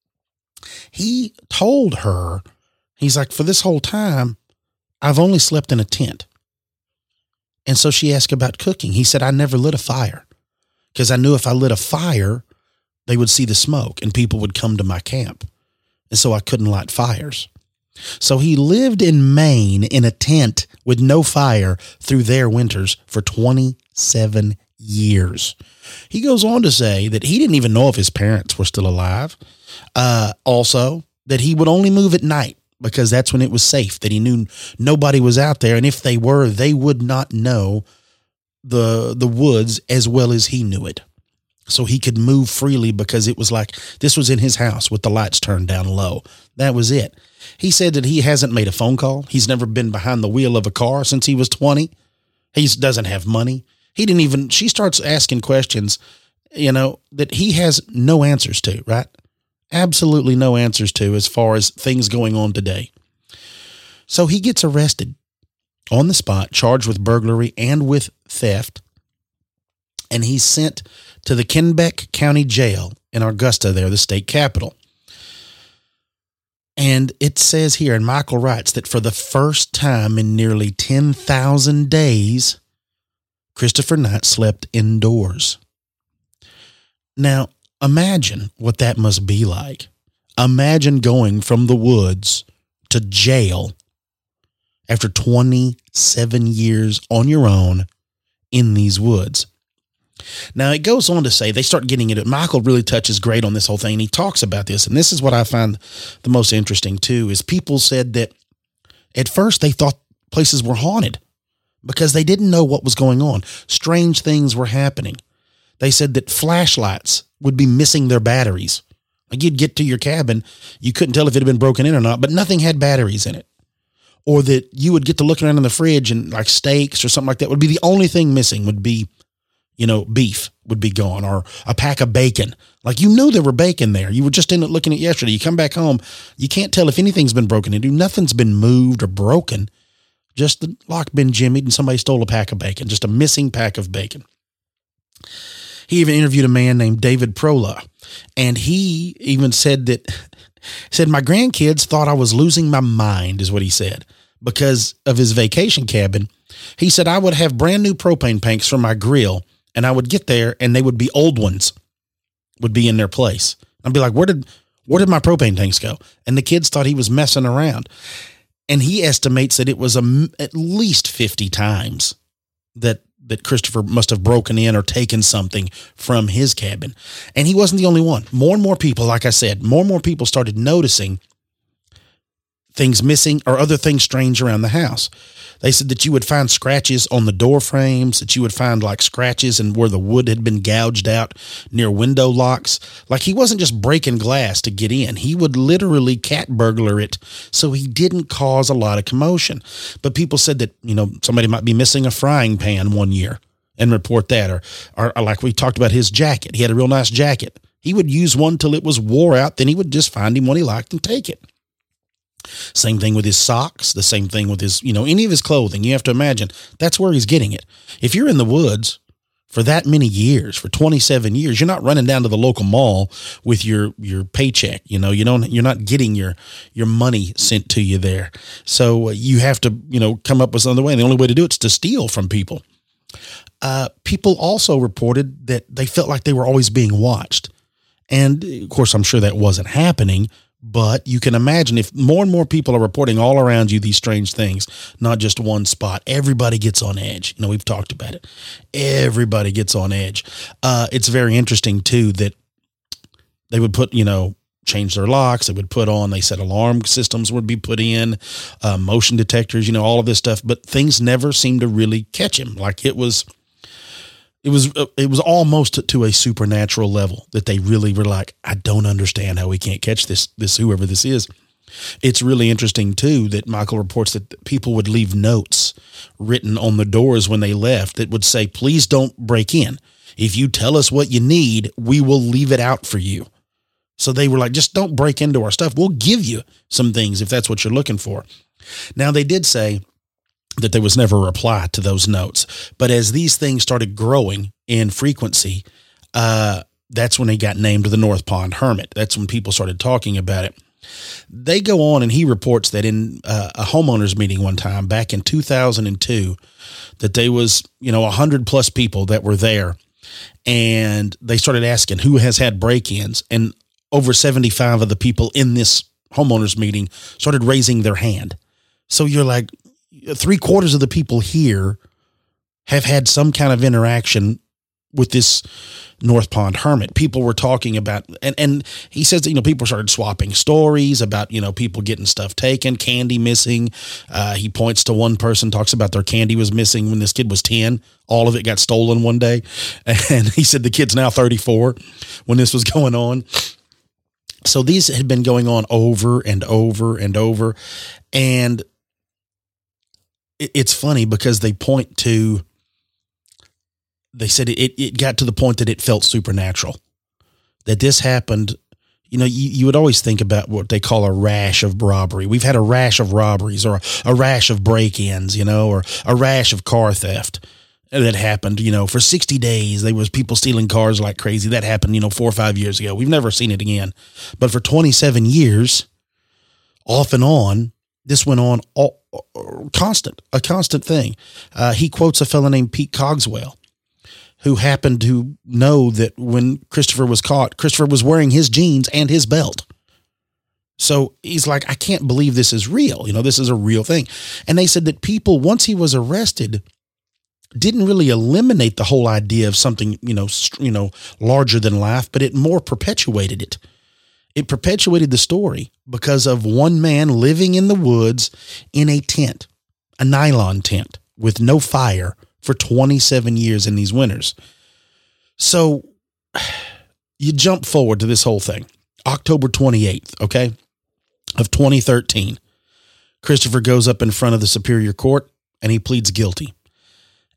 He told her, he's like, for this whole time, I've only slept in a tent. And so she asked about cooking. He said, I never lit a fire because I knew if I lit a fire, they would see the smoke and people would come to my camp. And so I couldn't light fires. So he lived in Maine in a tent with no fire through their winters for 27 years. He goes on to say that he didn't even know if his parents were still alive. Also, that he would only move at night because that's when it was safe, that he knew nobody was out there. And if they were, they would not know the woods as well as he knew it. So he could move freely because it was like this was in his house with the lights turned down low. That was it. He said that he hasn't made a phone call. He's never been behind the wheel of a car since he was 20. He doesn't have money. She starts asking questions, that he has no answers to, right? Absolutely no answers to as far as things going on today. So he gets arrested on the spot, charged with burglary and with theft. And he's sent to the Kennebec County Jail in Augusta there, the state capital. And it says here, and Michael writes that for the first time in nearly 10,000 days, Christopher Knight slept indoors. Now, imagine what that must be like. Imagine going from the woods to jail after 27 years on your own in these woods. Now, it goes on to say, they start getting into it. Michael really touches great on this whole thing, and he talks about this, and this is what I find the most interesting, too, is people said that at first they thought places were haunted because they didn't know what was going on. Strange things were happening. They said that flashlights would be missing their batteries. Like you'd get to your cabin, you couldn't tell if it had been broken in or not, but nothing had batteries in it. Or that you would get to looking around in the fridge and like steaks or something like that would be the only thing missing would be, beef would be gone, or a pack of bacon. Like, you knew there were bacon there. You were just in it looking at yesterday. You come back home, you can't tell if anything's been broken into. Nothing's been moved or broken. Just the lock been jimmied and somebody stole a pack of bacon, just a missing pack of bacon. He even interviewed a man named David Prola, and he even said my grandkids thought I was losing my mind, is what he said, because of his vacation cabin. He said I would have brand new propane tanks for my grill, and I would get there and they would be old ones would be in their place. I'd be like, where did my propane tanks go? And the kids thought he was messing around. And he estimates that it was at least 50 times that Christopher must have broken in or taken something from his cabin. And he wasn't the only one. More and more people, like I said, more and more people started noticing things missing or other things strange around the house. They said that you would find scratches on the door frames, that you would find like scratches and where the wood had been gouged out near window locks. Like, he wasn't just breaking glass to get in. He would literally cat burglar it so he didn't cause a lot of commotion. But people said that, somebody might be missing a frying pan one year and report that. Or like we talked about his jacket. He had a real nice jacket. He would use one till it was wore out. Then he would just find him one he liked and take it. Same thing with his socks, the same thing with his, any of his clothing. You have to imagine that's where he's getting it. If you're in the woods for that many years, for 27 years, you're not running down to the local mall with your paycheck. You're not getting your money sent to you there. So you have to, come up with some other way. And the only way to do it is to steal from people. People also reported that they felt like they were always being watched. And of course, I'm sure that wasn't happening. But you can imagine if more and more people are reporting all around you these strange things, not just one spot, everybody gets on edge. We've talked about it. Everybody gets on edge. It's very interesting, too, that they would put, change their locks. They said alarm systems would be put in, motion detectors, all of this stuff. But things never seemed to really catch him. Like it was almost to a supernatural level that they really were like, I don't understand how we can't catch this whoever this is. It's really interesting too that Michael reports that people would leave notes written on the doors when they left that would say, please don't break in. If you tell us what you need, we will leave it out for you. So they were like, just don't break into our stuff. We'll give you some things if that's what you're looking for. Now, they did say that there was never a reply to those notes. But as these things started growing in frequency, that's when he got named the North Pond Hermit. That's when people started talking about it. They go on, and he reports that in a homeowners meeting one time back in 2002, that there was, 100 plus people that were there, and they started asking who has had break-ins, and over 75 of the people in this homeowners meeting started raising their hand. So you're like, 3/4 of the people here have had some kind of interaction with this North Pond Hermit. People were talking about, and he says that, people started swapping stories about, people getting stuff taken, candy missing. He points to one person, talks about their candy was missing when this kid was 10. All of it got stolen one day. And he said the kid's now 34 when this was going on. So these had been going on over and over and over. And it's funny because they said it got to the point that it felt supernatural, that this happened. You would always think about what they call a rash of robbery. We've had a rash of robberies or a rash of break-ins, or a rash of car theft that happened, for 60 days. There was people stealing cars like crazy. That happened, 4 or 5 years ago. We've never seen it again. But for 27 years, off and on, this went on a constant thing. He quotes a fellow named Pete Cogswell, who happened to know that when Christopher was caught, Christopher was wearing his jeans and his belt. So he's like, I can't believe this is real. This is a real thing. And they said that people, once he was arrested, didn't really eliminate the whole idea of something, larger than life, but it more perpetuated it. It perpetuated the story because of one man living in the woods in a tent, a nylon tent with no fire for 27 years in these winters. So you jump forward to this whole thing, October 28th, okay, of 2013. Christopher goes up in front of the Superior Court and he pleads guilty.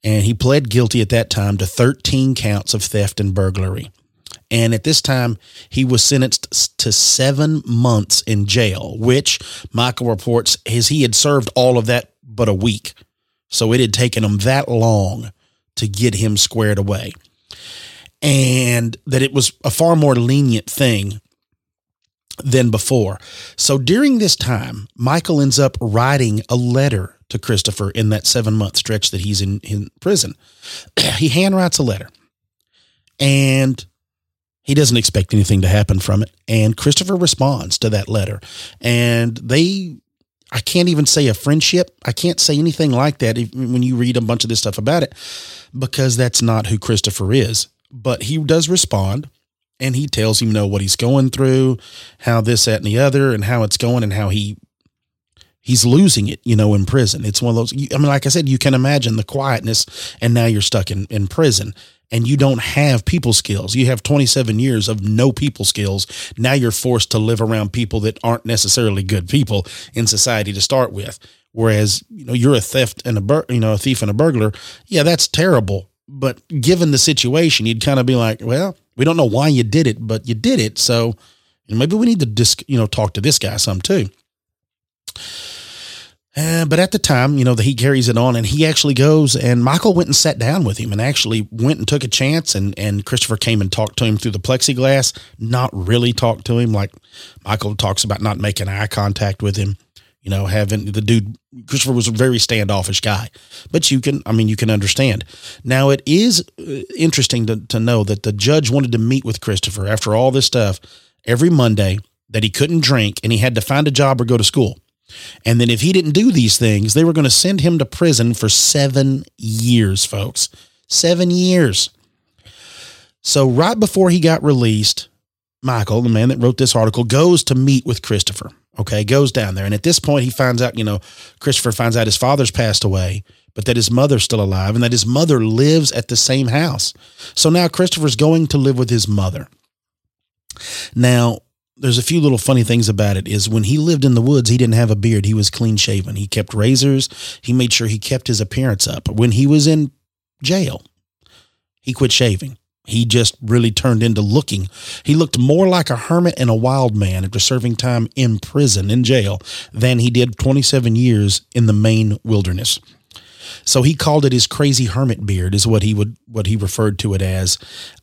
And he pled guilty at that time to 13 counts of theft and burglary. And at this time, he was sentenced to 7 months in jail, which Michael reports he had served all of that but a week. So it had taken him that long to get him squared away. And that it was a far more lenient thing than before. So during this time, Michael ends up writing a letter to Christopher in that 7-month stretch that he's in prison. He handwrites a letter, and he doesn't expect anything to happen from it. And Christopher responds to that letter, and I can't even say a friendship. I can't say anything like that when you read a bunch of this stuff about it, because that's not who Christopher is. But he does respond, and he tells him, what he's going through, how this, that, and the other, and how it's going, and how he's losing it, in prison. It's one of those, like I said, you can imagine the quietness, and now you're stuck in prison, and you don't have people skills. You have 27 years of no people skills. Now you're forced to live around people that aren't necessarily good people in society to start with. Whereas, you're a thief and a burglar. Yeah, that's terrible. But given the situation, you'd kind of be like, well, we don't know why you did it, but you did it. So maybe we need to talk to this guy some too. But at the time, he carries it on, and he actually goes, and Michael went and sat down with him and actually went and took a chance. And Christopher came and talked to him through the plexiglass, not really talked to him. Like Michael talks about not making eye contact with him, having the dude. Christopher was a very standoffish guy, but you can understand. Now, it is interesting to know that the judge wanted to meet with Christopher after all this stuff every Monday, that he couldn't drink and he had to find a job or go to school. And then if he didn't do these things, they were going to send him to prison for 7 years, folks. 7 years. So right before he got released, Michael, the man that wrote this article, goes to meet with Christopher. Okay, goes down there. And at this point, he finds out, Christopher finds out his father's passed away, but that his mother's still alive, and that his mother lives at the same house. So now Christopher's going to live with his mother. Now, there's a few little funny things about it. Is when he lived in the woods, he didn't have a beard. He was clean shaven. He kept razors. He made sure he kept his appearance up. When he was in jail, he quit shaving. He just really turned into looking. He looked more like a hermit and a wild man after serving time in prison, in jail, than he did 27 years in the Maine wilderness. So he called it his crazy hermit beard, is what he referred to it as.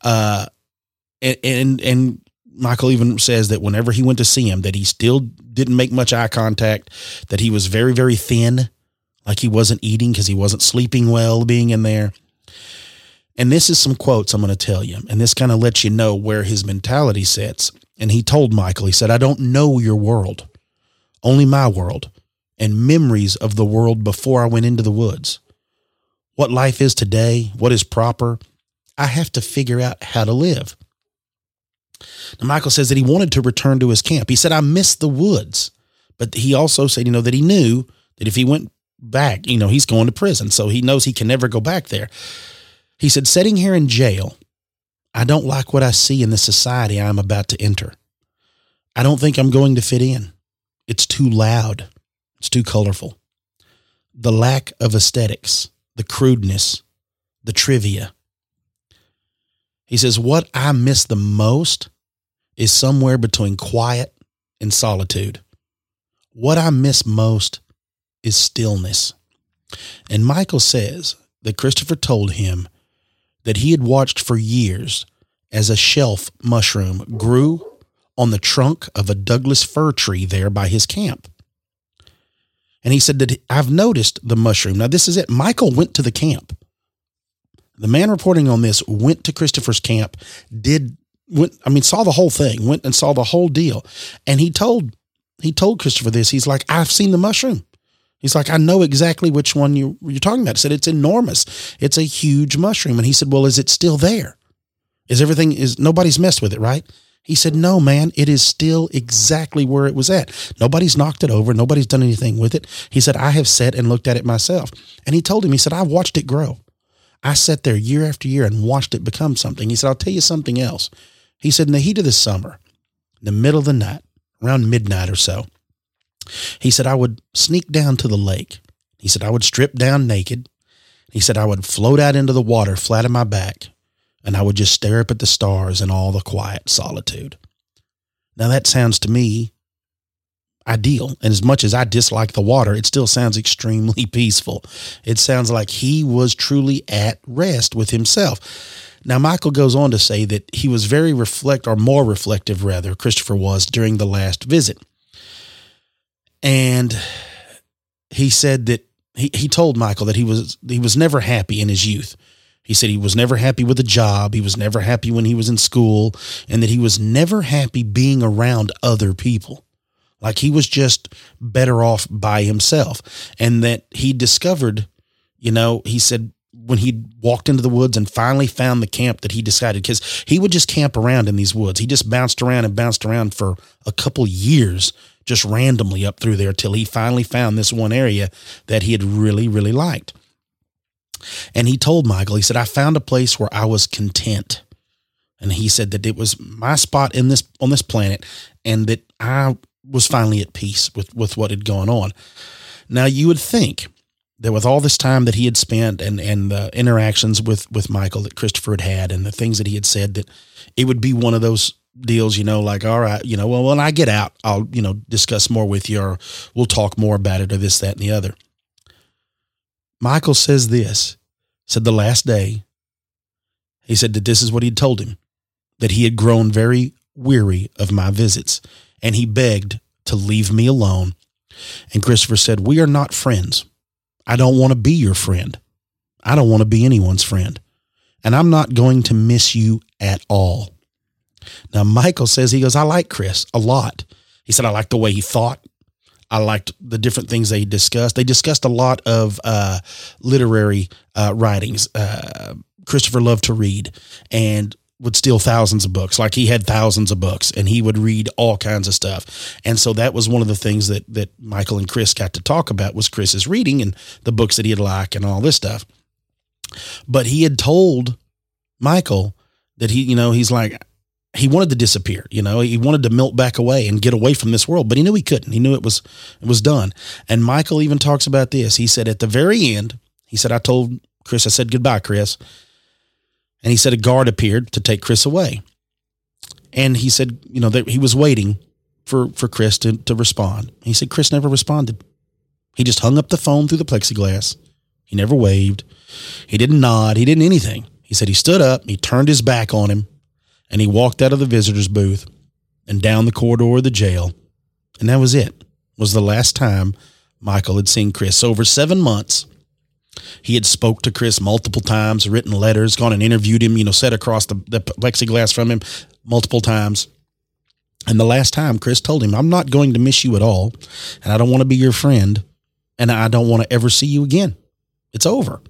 And Michael even says that whenever he went to see him, that he still didn't make much eye contact, that he was very, very thin, like he wasn't eating because he wasn't sleeping well being in there. And this is some quotes I'm going to tell you, and this kind of lets you know where his mentality sits. And he told Michael, he said, "I don't know your world, only my world, and memories of the world before I went into the woods. What life is today, what is proper, I have to figure out how to live." Now, Michael says that he wanted to return to his camp. He said, "I miss the woods." But he also said, that he knew that if he went back, he's going to prison. So he knows he can never go back there. He said, "Sitting here in jail, I don't like what I see in the society I'm about to enter. I don't think I'm going to fit in. It's too loud. It's too colorful. The lack of aesthetics, the crudeness, the trivia." He says, "What I miss the most is somewhere between quiet and solitude. What I miss most is stillness." And Michael says that Christopher told him that he had watched for years as a shelf mushroom grew on the trunk of a Douglas fir tree there by his camp. And he said that, "I've noticed the mushroom." Now, this is it. Michael went to the camp. The man reporting on this went to Christopher's camp, saw the whole thing, went and saw the whole deal. And he told Christopher this. He's like, "I've seen the mushroom." He's like, "I know exactly which one you're talking about." He said, "It's enormous. It's a huge mushroom." And he said, "Well, is it still there? Nobody's messed with it, right?" He said, "No, man, it is still exactly where it was at. Nobody's knocked it over. Nobody's done anything with it." He said, "I have sat and looked at it myself." And he told him, he said, "I watched it grow. I sat there year after year and watched it become something." He said, "I'll tell you something else." He said, "In the heat of the summer, in the middle of the night, around midnight or so," he said, "I would sneak down to the lake." He said, "I would strip down naked, He said, I would float out into the water flat on my back, and I would just stare up at the stars in all the quiet solitude. Now that sounds to me ideal. And as much as I dislike the water, it still sounds extremely peaceful. It sounds like he was truly at rest with himself. Now, Michael goes on to say that he was very more reflective, Christopher was, during the last visit. And he said that he told Michael that he was never happy in his youth. He said he was never happy with a job. He was never happy when he was in school, and that he was never happy being around other people. Like he was just better off by himself. And that he discovered, he said when he walked into the woods and finally found the camp that he decided, because he would just camp around in these woods. He just bounced around for a couple years, just randomly up through there till he finally found this one area that he had really, really liked. And he told Michael, he said, I found a place where I was content. And he said that it was my spot on this planet, and that I was finally at peace with what had gone on. Now, you would think that with all this time that he had spent and the interactions with Michael that Christopher had and the things that he had said, that it would be one of those deals, like, all right, well, when I get out, I'll, discuss more with you, or we'll talk more about it, or this, that, and the other. Michael said the last day, he said that this is what he'd told him, that he had grown very weary of my visits, and he begged to leave me alone. And Christopher said, we are not friends. I don't want to be your friend. I don't want to be anyone's friend. And I'm not going to miss you at all. Now, Michael says, he goes, I like Chris a lot. He said, I liked the way he thought. I liked the different things they discussed. They discussed a lot of literary writings. Christopher loved to read and would steal thousands of books. Like he had thousands of books, and he would read all kinds of stuff. And so that was one of the things that Michael and Chris got to talk about, was Chris's reading and the books that he'd like and all this stuff. But he had told Michael that he's like, he wanted to disappear, he wanted to melt back away and get away from this world, but he knew he couldn't. He knew it was done. And Michael even talks about this. He said at the very end, he said, I told Chris, I said, goodbye, Chris. And he said a guard appeared to take Chris away. And he said, that he was waiting for Chris to respond. He said, Chris never responded. He just hung up the phone through the plexiglass. He never waved. He didn't nod. He didn't anything. He said he stood up, he turned his back on him, and he walked out of the visitor's booth and down the corridor of the jail. And that was it. Was the last time Michael had seen Chris. So over 7 months, he had spoke to Chris multiple times, written letters, gone and interviewed him, sat across the plexiglass from him multiple times. And the last time, Chris told him, I'm not going to miss you at all, and I don't want to be your friend, and I don't want to ever see you again. It's over.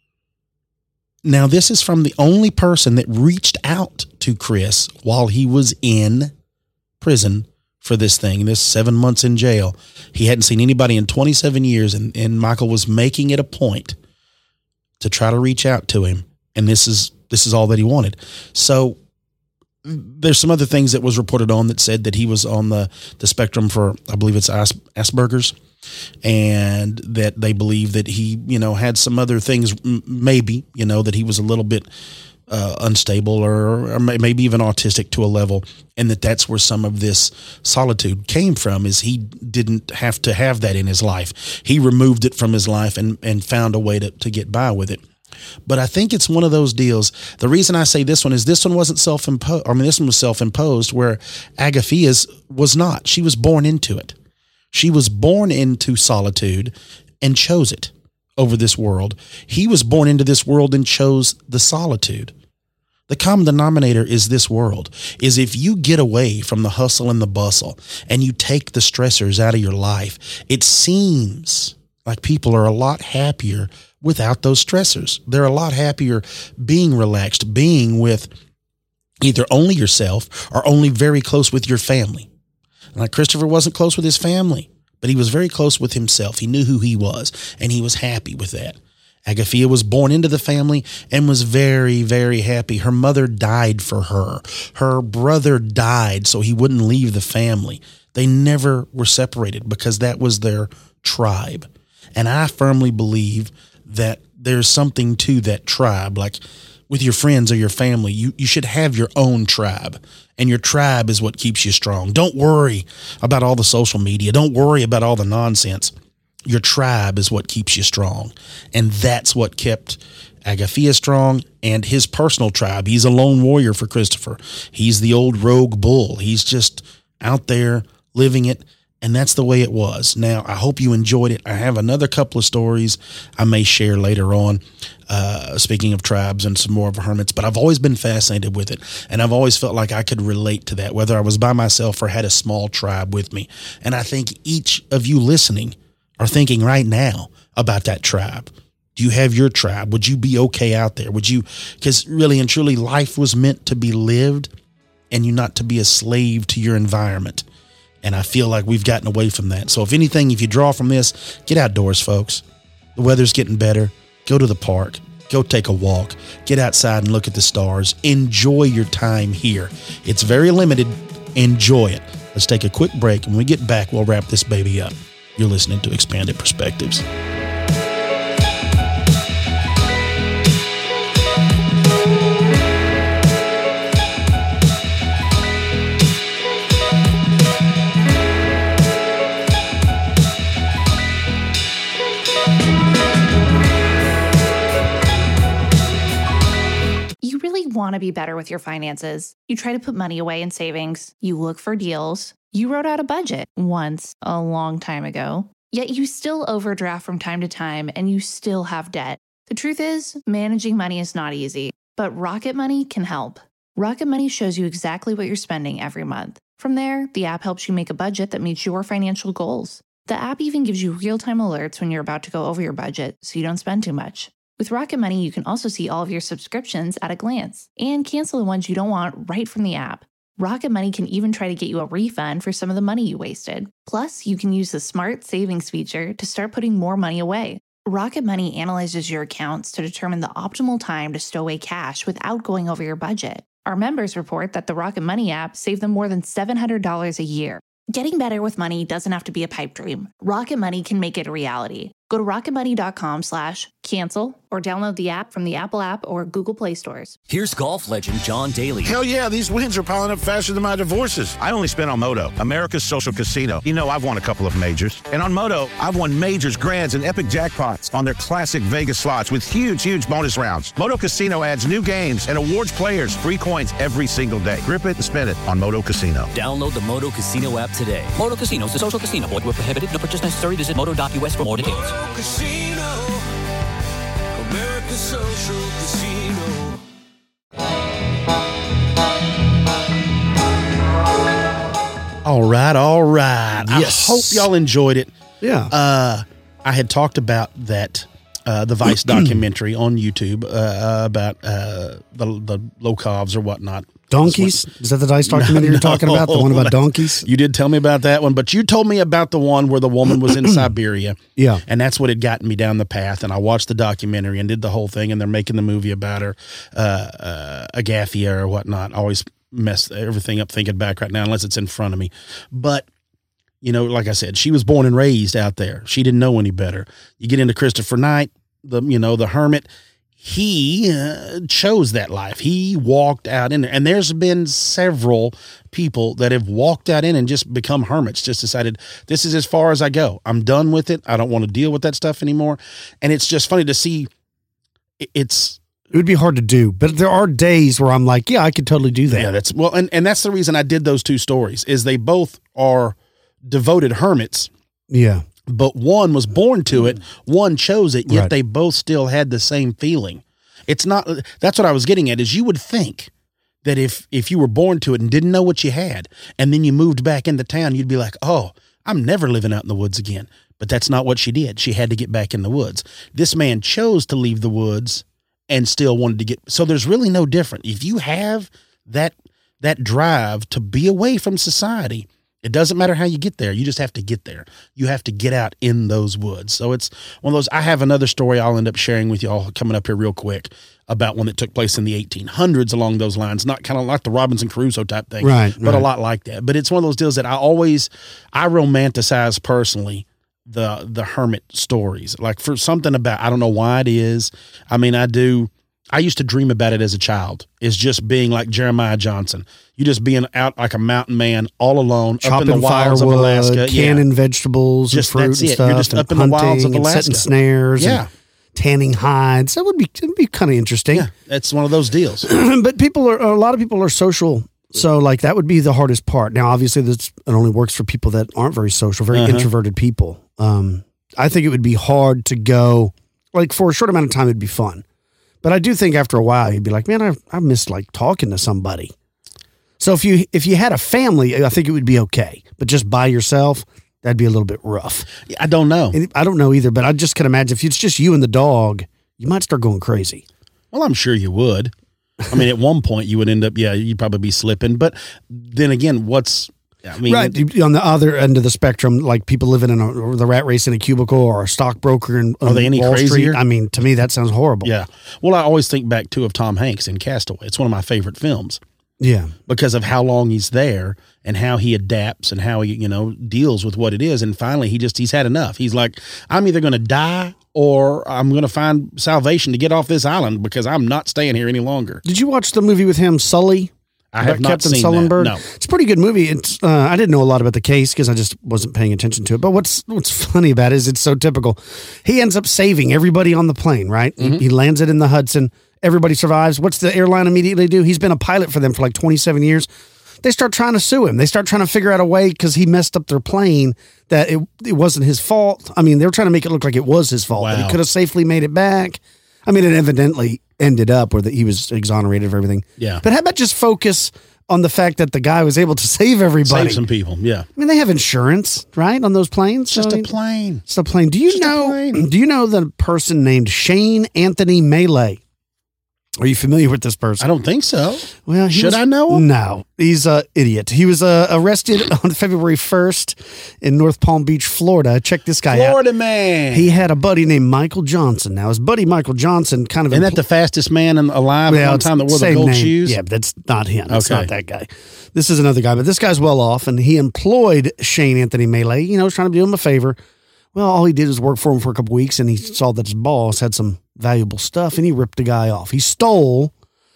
Now, this is from the only person that reached out to Chris while he was in prison for this 7 months in jail. He hadn't seen anybody in 27 years, and Michael was making it a point to try to reach out to him. And this is all that he wanted. So there's some other things that was reported on that said that he was on the spectrum for, I believe it's Asperger's, and that they believe that he, had some other things, maybe, that he was a little bit unstable or maybe even autistic to a level, and that's where some of this solitude came from, is he didn't have to have that in his life. He removed it from his life and found a way to get by with it. But I think it's one of those deals. The reason I say this one is this one wasn't self-imposed. This one was self-imposed, where Agaphia's was not. She was born into it. She was born into solitude and chose it over this world. He was born into this world and chose the solitude. The common denominator is this world, is if you get away from the hustle and the bustle and you take the stressors out of your life, it seems like people are a lot happier without those stressors. They're a lot happier being relaxed, being with either only yourself or only very close with your family. Like Christopher wasn't close with his family, but he was very close with himself. He knew who he was, and he was happy with that. Agaphia was born into the family and was very, very happy. Her mother died for her. Her brother died so he wouldn't leave the family. They never were separated because that was their tribe. And I firmly believe that there's something to that tribe. Like with your friends or your family, you should have your own tribe, and your tribe is what keeps you strong. Don't worry about all the social media. Don't worry about all the nonsense. Your tribe is what keeps you strong. And that's what kept Agafia strong and his personal tribe. He's a lone warrior for Christopher. He's the old rogue bull. He's just out there living it. And that's the way it was. Now, I hope you enjoyed it. I have another couple of stories I may share later on, speaking of tribes and some more of hermits, but I've always been fascinated with it. And I've always felt like I could relate to that, whether I was by myself or had a small tribe with me. And I think each of you listening are thinking right now about that tribe. Do you have your tribe? Would you be okay out there? Would you, because really and truly life was meant to be lived and you not to be a slave to your environment. And I feel like we've gotten away from that. So if anything, if you draw from this, get outdoors, folks. The weather's getting better. Go to the park. Go take a walk. Get outside and look at the stars. Enjoy your time here. It's very limited. Enjoy it. Let's take a quick break. When we get back, we'll wrap this baby up. You're listening to Expanded Perspectives. Want to be better with your finances. You try to put money away in savings. You look for deals. You wrote out a budget once a long time ago. Yet you still overdraft from time to time and you still have debt. The truth is, managing money is not easy, but Rocket Money can help. Rocket Money shows you exactly what you're spending every month. From there, the app helps you make a budget that meets your financial goals. The app even gives you real-time alerts when you're about to go over your budget so you don't spend too much. With Rocket Money, you can also see all of your subscriptions at a glance and cancel the ones you don't want right from the app. Rocket Money can even try to get you a refund for some of the money you wasted. Plus, you can use the Smart Savings feature to start putting more money away. Rocket Money analyzes your accounts to determine the optimal time to stow away cash without going over your budget. Our members report that the Rocket Money app saved them more than $700 a year. Getting better with money doesn't have to be a pipe dream. Rocket Money can make it a reality. Go to rocketmoney.com/cancel or download the app from the Apple app or Google Play stores. Here's golf legend John Daly. Hell yeah, these wins are piling up faster than my divorces. I only spent on Moto, America's social casino. You know, I've won a couple of majors. And on Moto, I've won majors, grands, and epic jackpots on their classic Vegas slots with huge bonus rounds. Moto Casino adds new games and awards players free coins every single day. Grip it and spin it on Moto Casino. Download the Moto Casino app today. Moto Casino is a social casino. Void where prohibited. No purchase necessary. Visit moto.us for more details. Casino, America's social casino. All right. Yes. I hope y'all enjoyed it. Yeah. I had talked about that, the Vice documentary on YouTube about the Lokovs or whatnot. Donkeys? Is that the Dice documentary you're talking about? The one about donkeys? You did tell me about that one, but you told me about the one where the woman was in Siberia. Yeah. And that's what had gotten me down the path. And I watched the documentary and did the whole thing, and they're making the movie about her, Agafia or whatnot. I always mess everything up thinking back right now, unless it's in front of me. But, you know, like I said, she was born and raised out there. She didn't know any better. You get into Christopher Knight, the hermit. He chose that life. He walked out in there. And there's been several people that have walked out in and just become hermits, just decided, this is as far as I go. I'm done with it. I don't want to deal with that stuff anymore. And it's just funny to see. It would be hard to do, but there are days where I'm like, yeah, I could totally do that. Yeah, and that's the reason I did those two stories, is they both are devoted hermits. Yeah. But one was born to it, one chose it, yet they both still had the same feeling. It's not, that's what I was getting at, is you would think that if you were born to it and didn't know what you had, and then you moved back into town, you'd be like, oh, I'm never living out in the woods again. But that's not what she did. She had to get back in the woods. This man chose to leave the woods and still wanted to get, so there's really no different. If you have that drive to be away from society, it doesn't matter how you get there. You just have to get there. You have to get out in those woods. So it's one of those. I have another story I'll end up sharing with y'all coming up here real quick about one that took place in the 1800s along those lines. Not kind of like the Robinson Crusoe type thing, but a lot like that. But it's one of those deals that I romanticize personally the hermit stories. Like for something about, I don't know why it is. I mean, I used to dream about it as a child. It's just being like Jeremiah Johnson. You just being out like a mountain man all alone up in the wilds of Alaska. Canning vegetables just, and fruit that's and it. stuff. You're just and up in the wilds of hunting and Alaska. setting snares. Yeah. And tanning hides. That would be kind of interesting. Yeah, that's one of those deals. But a lot of people are social. So like that would be the hardest part. Now, obviously it only works for people that aren't very social, very introverted people. I think it would be hard to go, like for a short amount of time, it'd be fun. But I do think after a while, you'd be like, man, I miss like talking to somebody. So if you had a family, I think it would be okay. But just by yourself, that'd be a little bit rough. I don't know. I don't know either, but I just can imagine if it's just you and the dog, you might start going crazy. Well, I'm sure you would. I mean, at one point you would end up, you'd probably be slipping. But then again, right. On the other end of the spectrum, like people living in the rat race in a cubicle or a stockbroker in Are they any Wall crazier? Street. I mean, to me, that sounds horrible. Yeah. Well, I always think back, too, of Tom Hanks in Castaway. It's one of my favorite films. Yeah. Because of how long he's there and how he adapts and how he, deals with what it is. And finally, he's had enough. He's like, I'm either going to die or I'm going to find salvation to get off this island because I'm not staying here any longer. Did you watch the movie with him, Sully? I have not Captain seen Sullenberg? that. No. It's a pretty good movie. It's I didn't know a lot about the case because I just wasn't paying attention to it. But what's funny about it is it's so typical. He ends up saving everybody on the plane, right? Mm-hmm. He lands it in the Hudson. Everybody survives. What's the airline immediately do? He's been a pilot for them for like 27 years. They start trying to sue him. They start trying to figure out a way because he messed up their plane that it wasn't his fault. I mean, they were trying to make it look like it was his fault. That he could have safely made it back. I mean, it evidently ended up where he was exonerated of everything. Yeah. But how about just focus on the fact that the guy was able to save everybody? Save some people, yeah. I mean, they have insurance, right, on those planes? Just a plane. It's a plane. Do you know the person named Shane Anthony Melee? Are you familiar with this person? I don't think so. Well, I know him? No, he's an idiot. He was arrested on February 1st in North Palm Beach, Florida. Check this guy out. Florida man. He had a buddy named Michael Johnson. Now, his buddy Michael Johnson kind of... Isn't that the fastest man alive at one time that wore the gold shoes? Yeah, but that's not him. It's not that guy. This is another guy, but this guy's well off, and he employed Shane Anthony Melee, trying to do him a favor. Well, all he did was work for him for a couple weeks, and he saw that his boss had some valuable stuff, and he ripped the guy off. He stole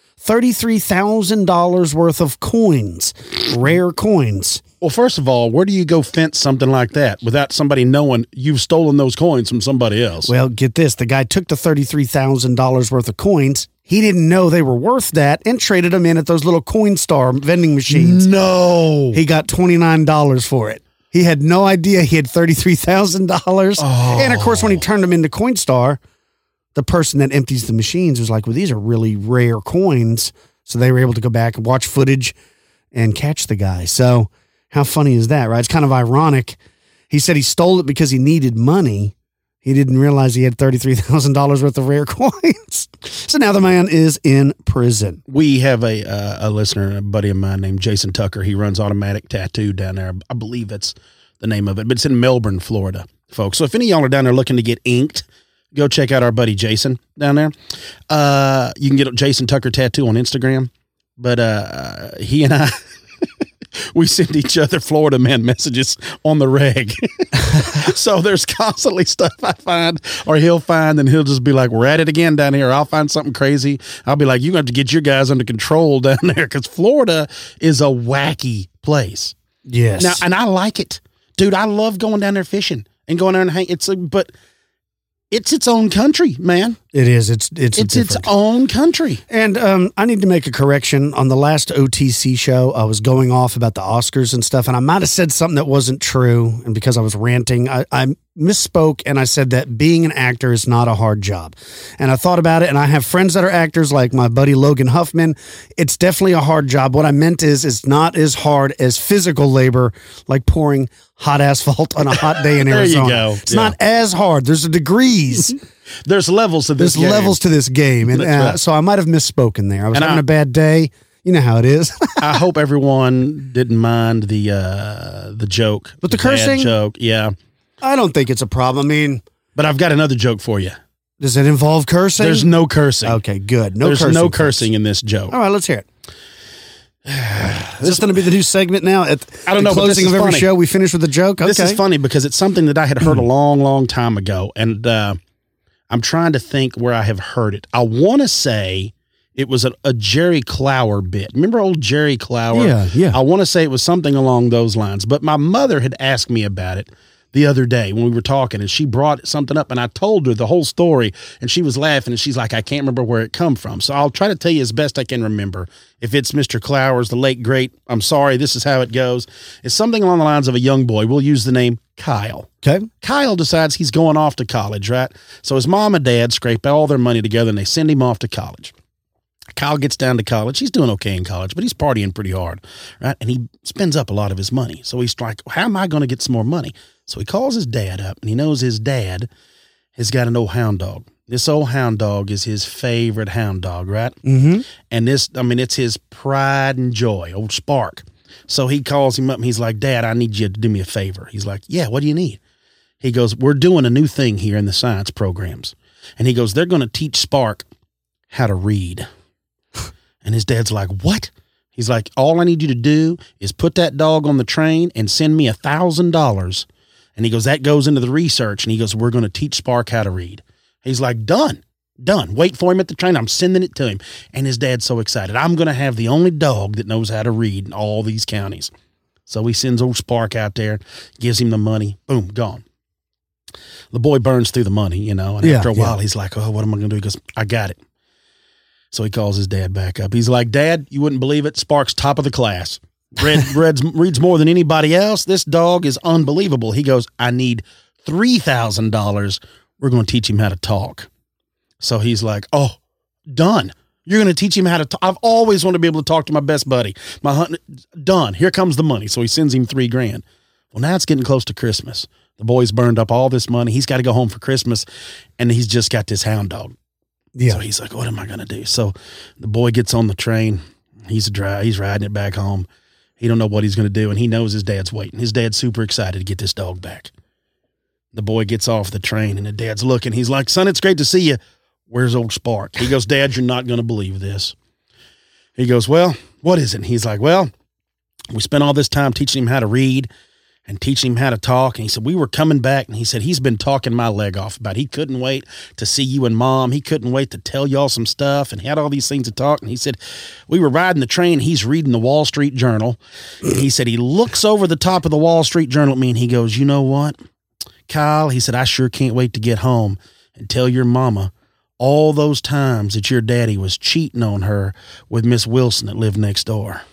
$33,000 worth of coins, rare coins. Well, first of all, where do you go fence something like that without somebody knowing you've stolen those coins from somebody else? Well, get this. The guy took the $33,000 worth of coins. He didn't know they were worth that and traded them in at those little Coinstar vending machines. No. He got $29 for it. He had no idea he had $33,000. Oh. And, of course, when he turned them into Coinstar, the person that empties the machines was like, well, these are really rare coins. So they were able to go back and watch footage and catch the guy. So how funny is that, right? It's kind of ironic. He said he stole it because he needed money. He didn't realize he had $33,000 worth of rare coins. So now the man is in prison. We have a listener, a buddy of mine named Jason Tucker. He runs Automatic Tattoo down there. I believe that's the name of it, but it's in Melbourne, Florida, folks. So if any of y'all are down there looking to get inked, go check out our buddy Jason down there. You can get Jason Tucker Tattoo on Instagram. But he and I, we send each other Florida man messages on the reg. So there's constantly stuff I find or he'll find, and he'll just be like, we're at it again down here. I'll find something crazy. I'll be like, you have to get your guys under control down there because Florida is a wacky place. Yes. Now, and I like it. Dude, I love going down there fishing and going there and hang. But it's its own country, man. It is. It's its own country. And I need to make a correction. On the last OTC show, I was going off about the Oscars and stuff, and I might have said something that wasn't true. And because I was ranting, I misspoke, and I said that being an actor is not a hard job. And I thought about it, and I have friends that are actors, like my buddy Logan Huffman. It's definitely a hard job. What I meant is it's not as hard as physical labor, like pouring hot asphalt on a hot day in Arizona. There you go. It's not as hard. There's degrees. There's levels to this game. There's levels to this game. And right. So I might have misspoken there. I was having a bad day. You know how it is. I hope everyone didn't mind the joke. But the cursing? Joke, yeah. I don't think it's a problem. I mean, but I've got another joke for you. Does it involve cursing? There's no cursing. Okay, good. There's no cursing in this joke. All right, let's hear it. Is this going to be the new segment now? At I don't know, the but this closing is of every funny. show, we finish with a joke? Okay. This is funny because it's something that I had heard a long time ago. And I'm trying to think where I have heard it. I want to say it was a Jerry Clower bit. Remember old Jerry Clower? Yeah. I want to say it was something along those lines. But my mother had asked me about it the other day when we were talking, and she brought something up, and I told her the whole story, and she was laughing, and she's like, I can't remember where it come from. So I'll try to tell you as best I can remember. If it's Mr. Clowers, the late great, I'm sorry, this is how it goes. It's something along the lines of a young boy. We'll use the name Kyle. Okay. Kyle decides he's going off to college, right? So his mom and dad scrape all their money together, and they send him off to college. Kyle gets down to college. He's doing okay in college, but he's partying pretty hard, right? And he spends up a lot of his money. So he's like, how am I going to get some more money? So he calls his dad up, and he knows his dad has got an old hound dog. This old hound dog is his favorite hound dog, right? Mm-hmm. And it's his pride and joy, old Spark. So he calls him up, and he's like, Dad, I need you to do me a favor. He's like, yeah, what do you need? He goes, we're doing a new thing here in the science programs. And he goes, they're going to teach Spark how to read. And his dad's like, what? He's like, all I need you to do is put that dog on the train and send me $1,000. And he goes, that goes into the research. And he goes, we're going to teach Spark how to read. He's like, done. Wait for him at the train. I'm sending it to him. And his dad's so excited. I'm going to have the only dog that knows how to read in all these counties. So he sends old Spark out there, gives him the money. Boom, gone. The boy burns through the money, and after a while, he's like, oh, what am I going to do? He goes, I got it. So he calls his dad back up. He's like, Dad, you wouldn't believe it. Spark's top of the class. Reads more than anybody else. This dog is unbelievable. He goes, I need $3,000. We're going to teach him how to talk. So he's like, oh, done. You're going to teach him how to talk. I've always wanted to be able to talk to my best buddy. Done. Here comes the money. So he sends him $3,000. Well, now it's getting close to Christmas. The boy's burned up all this money. He's got to go home for Christmas, and he's just got this hound dog. Yeah. So he's like, what am I going to do? So the boy gets on the train. He's riding it back home. He don't know what he's going to do, and he knows his dad's waiting. His dad's super excited to get this dog back. The boy gets off the train, and the dad's looking. He's like, son, it's great to see you. Where's old Spark? He goes, Dad, you're not going to believe this. He goes, well, what is it? And he's like, well, we spent all this time teaching him how to read and teaching him how to talk. And he said, we were coming back, and he said, he's been talking my leg off about he couldn't wait to see you and Mom. He couldn't wait to tell y'all some stuff, and he had all these things to talk. And he said, we were riding the train. He's reading the Wall Street Journal. And he said, he looks over the top of the Wall Street Journal at me, and he goes, you know what, Kyle? He said, I sure can't wait to get home and tell your mama all those times that your daddy was cheating on her with Miss Wilson that lived next door.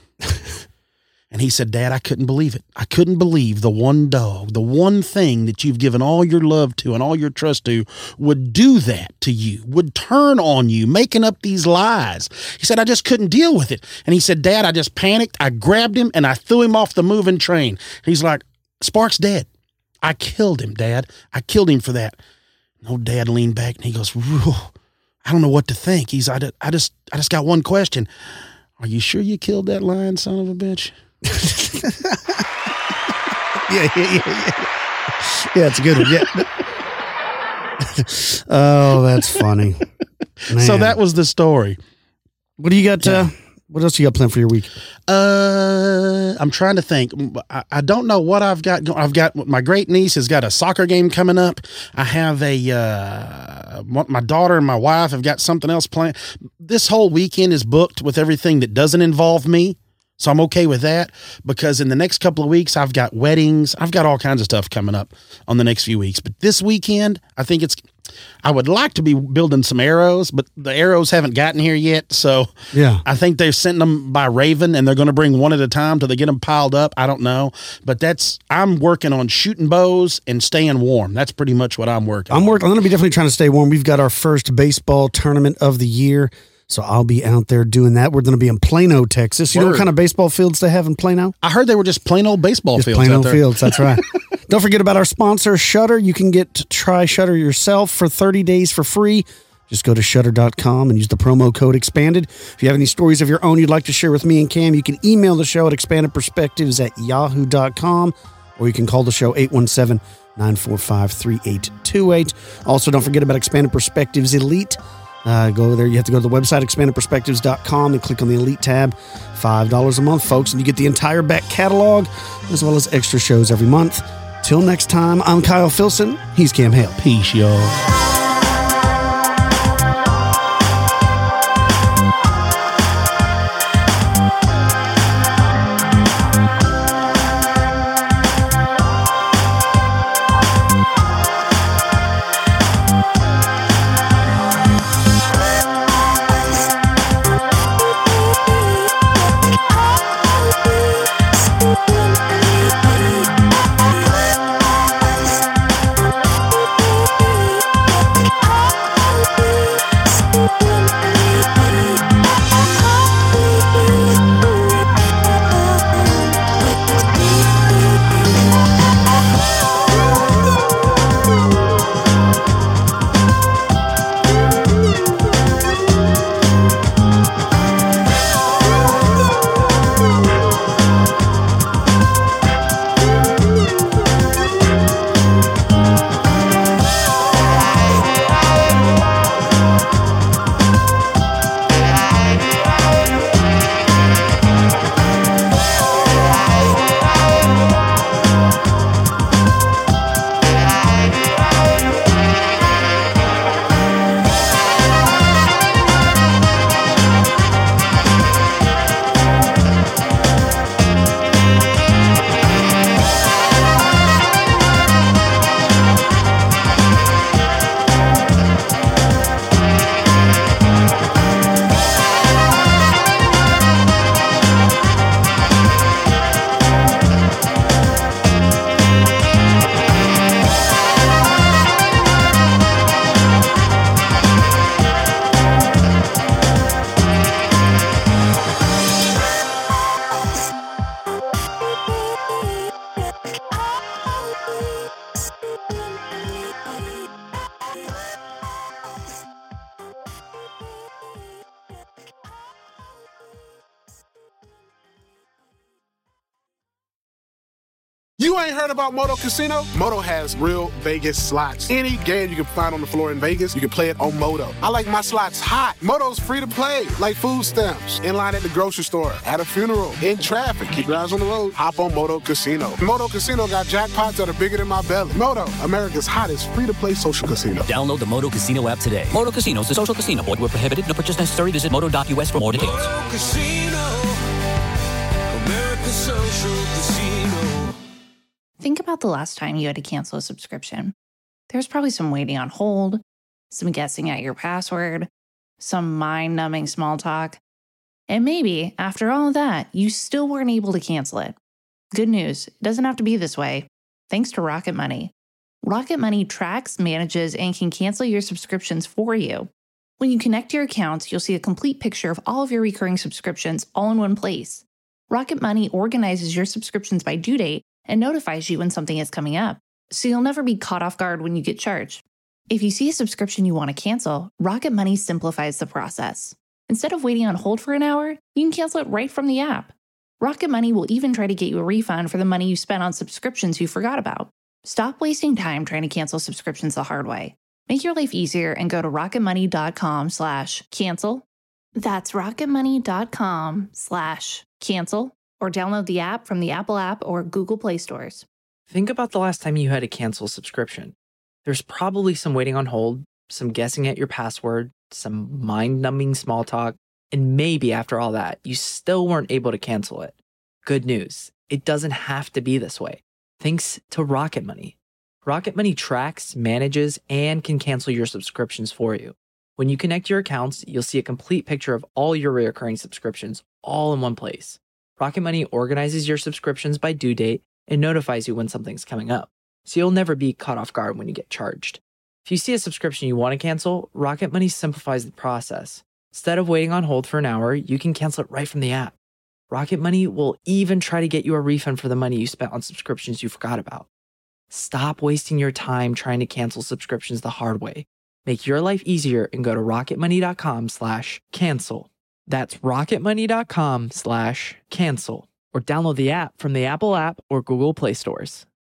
And he said, Dad, I couldn't believe it. I couldn't believe the one dog, the one thing that you've given all your love to and all your trust to would do that to you, would turn on you, making up these lies. He said, I just couldn't deal with it. And he said, Dad, I just panicked. I grabbed him and I threw him off the moving train. He's like, Spark's dead. I killed him, Dad. I killed him for that. And old Dad leaned back and he goes, I don't know what to think. I just got one question. Are you sure you killed that lion, son of a bitch? Yeah, it's a good one. Yeah. Oh, that's funny. Man. So that was the story. What do you got? What else you got planned for your week? I'm trying to think. I don't know what I've got. I've got my great niece has got a soccer game coming up. I have my daughter and my wife have got something else planned. This whole weekend is booked with everything that doesn't involve me. So I'm okay with that because in the next couple of weeks, I've got weddings. I've got all kinds of stuff coming up on the next few weeks. But this weekend, I would like to be building some arrows, but the arrows haven't gotten here yet. So yeah, I think they've sent them by Raven and they're going to bring one at a time till they get them piled up. I don't know. But I'm working on shooting bows and staying warm. That's pretty much what I'm working on. I'm going to be definitely trying to stay warm. We've got our first baseball tournament of the year. So I'll be out there doing that. We're going to be in Plano, Texas. You know what kind of baseball fields they have in Plano? I heard they were just plain old baseball fields. Plain out old there. fields, that's right. Don't forget about our sponsor, Shudder. You can get to try Shudder yourself for 30 days for free. Just go to Shudder.com and use the promo code Expanded. If you have any stories of your own you'd like to share with me and Cam, you can email the show at expandedperspectives@yahoo.com, or you can call the show 817-945-3828. Also, don't forget about Expanded Perspectives Elite. Go over there. You have to go to the website, expandedperspectives.com, and click on the Elite tab. $5 a month, folks, and you get the entire back catalog as well as extra shows every month. Till next time, I'm Kyle Filson. He's Cam Hale. Peace, y'all. You ain't heard about Moto Casino? Moto has real Vegas slots. Any game you can find on the floor in Vegas, you can play it on Moto. I like my slots hot. Moto's free to play, like food stamps. In line at the grocery store, at a funeral, in traffic. Keep your eyes on the road. Hop on Moto Casino. Moto Casino got jackpots that are bigger than my belly. Moto, America's hottest free-to-play social casino. Download the Moto Casino app today. Moto Casino is a social casino. Void where prohibited. No purchase necessary. Visit moto.us for more details. Moto Casino, America's social casino. Think about the last time you had to cancel a subscription. There's probably some waiting on hold, some guessing at your password, some mind-numbing small talk, and maybe, after all of that, you still weren't able to cancel it. Good news, it doesn't have to be this way. Thanks to Rocket Money. Rocket Money tracks, manages, and can cancel your subscriptions for you. When you connect your accounts, you'll see a complete picture of all of your recurring subscriptions all in one place. Rocket Money organizes your subscriptions by due date and notifies you when something is coming up, so you'll never be caught off guard when you get charged. If you see a subscription you want to cancel, Rocket Money simplifies the process. Instead of waiting on hold for an hour, you can cancel it right from the app. Rocket Money will even try to get you a refund for the money you spent on subscriptions you forgot about. Stop wasting time trying to cancel subscriptions the hard way. Make your life easier and go to rocketmoney.com/cancel. That's rocketmoney.com/cancel. Or download the app from the Apple app or Google Play stores. Think about the last time you had to cancel a subscription. There's probably some waiting on hold, some guessing at your password, some mind-numbing small talk, and maybe after all that, you still weren't able to cancel it. Good news, it doesn't have to be this way. Thanks to Rocket Money. Rocket Money tracks, manages, and can cancel your subscriptions for you. When you connect your accounts, you'll see a complete picture of all your recurring subscriptions all in one place. Rocket Money organizes your subscriptions by due date and notifies you when something's coming up, so you'll never be caught off guard when you get charged. If you see a subscription you want to cancel, Rocket Money simplifies the process. Instead of waiting on hold for an hour, you can cancel it right from the app. Rocket Money will even try to get you a refund for the money you spent on subscriptions you forgot about. Stop wasting your time trying to cancel subscriptions the hard way. Make your life easier and go to rocketmoney.com/cancel. That's rocketmoney.com/cancel, or download the app from the Apple app or Google Play stores.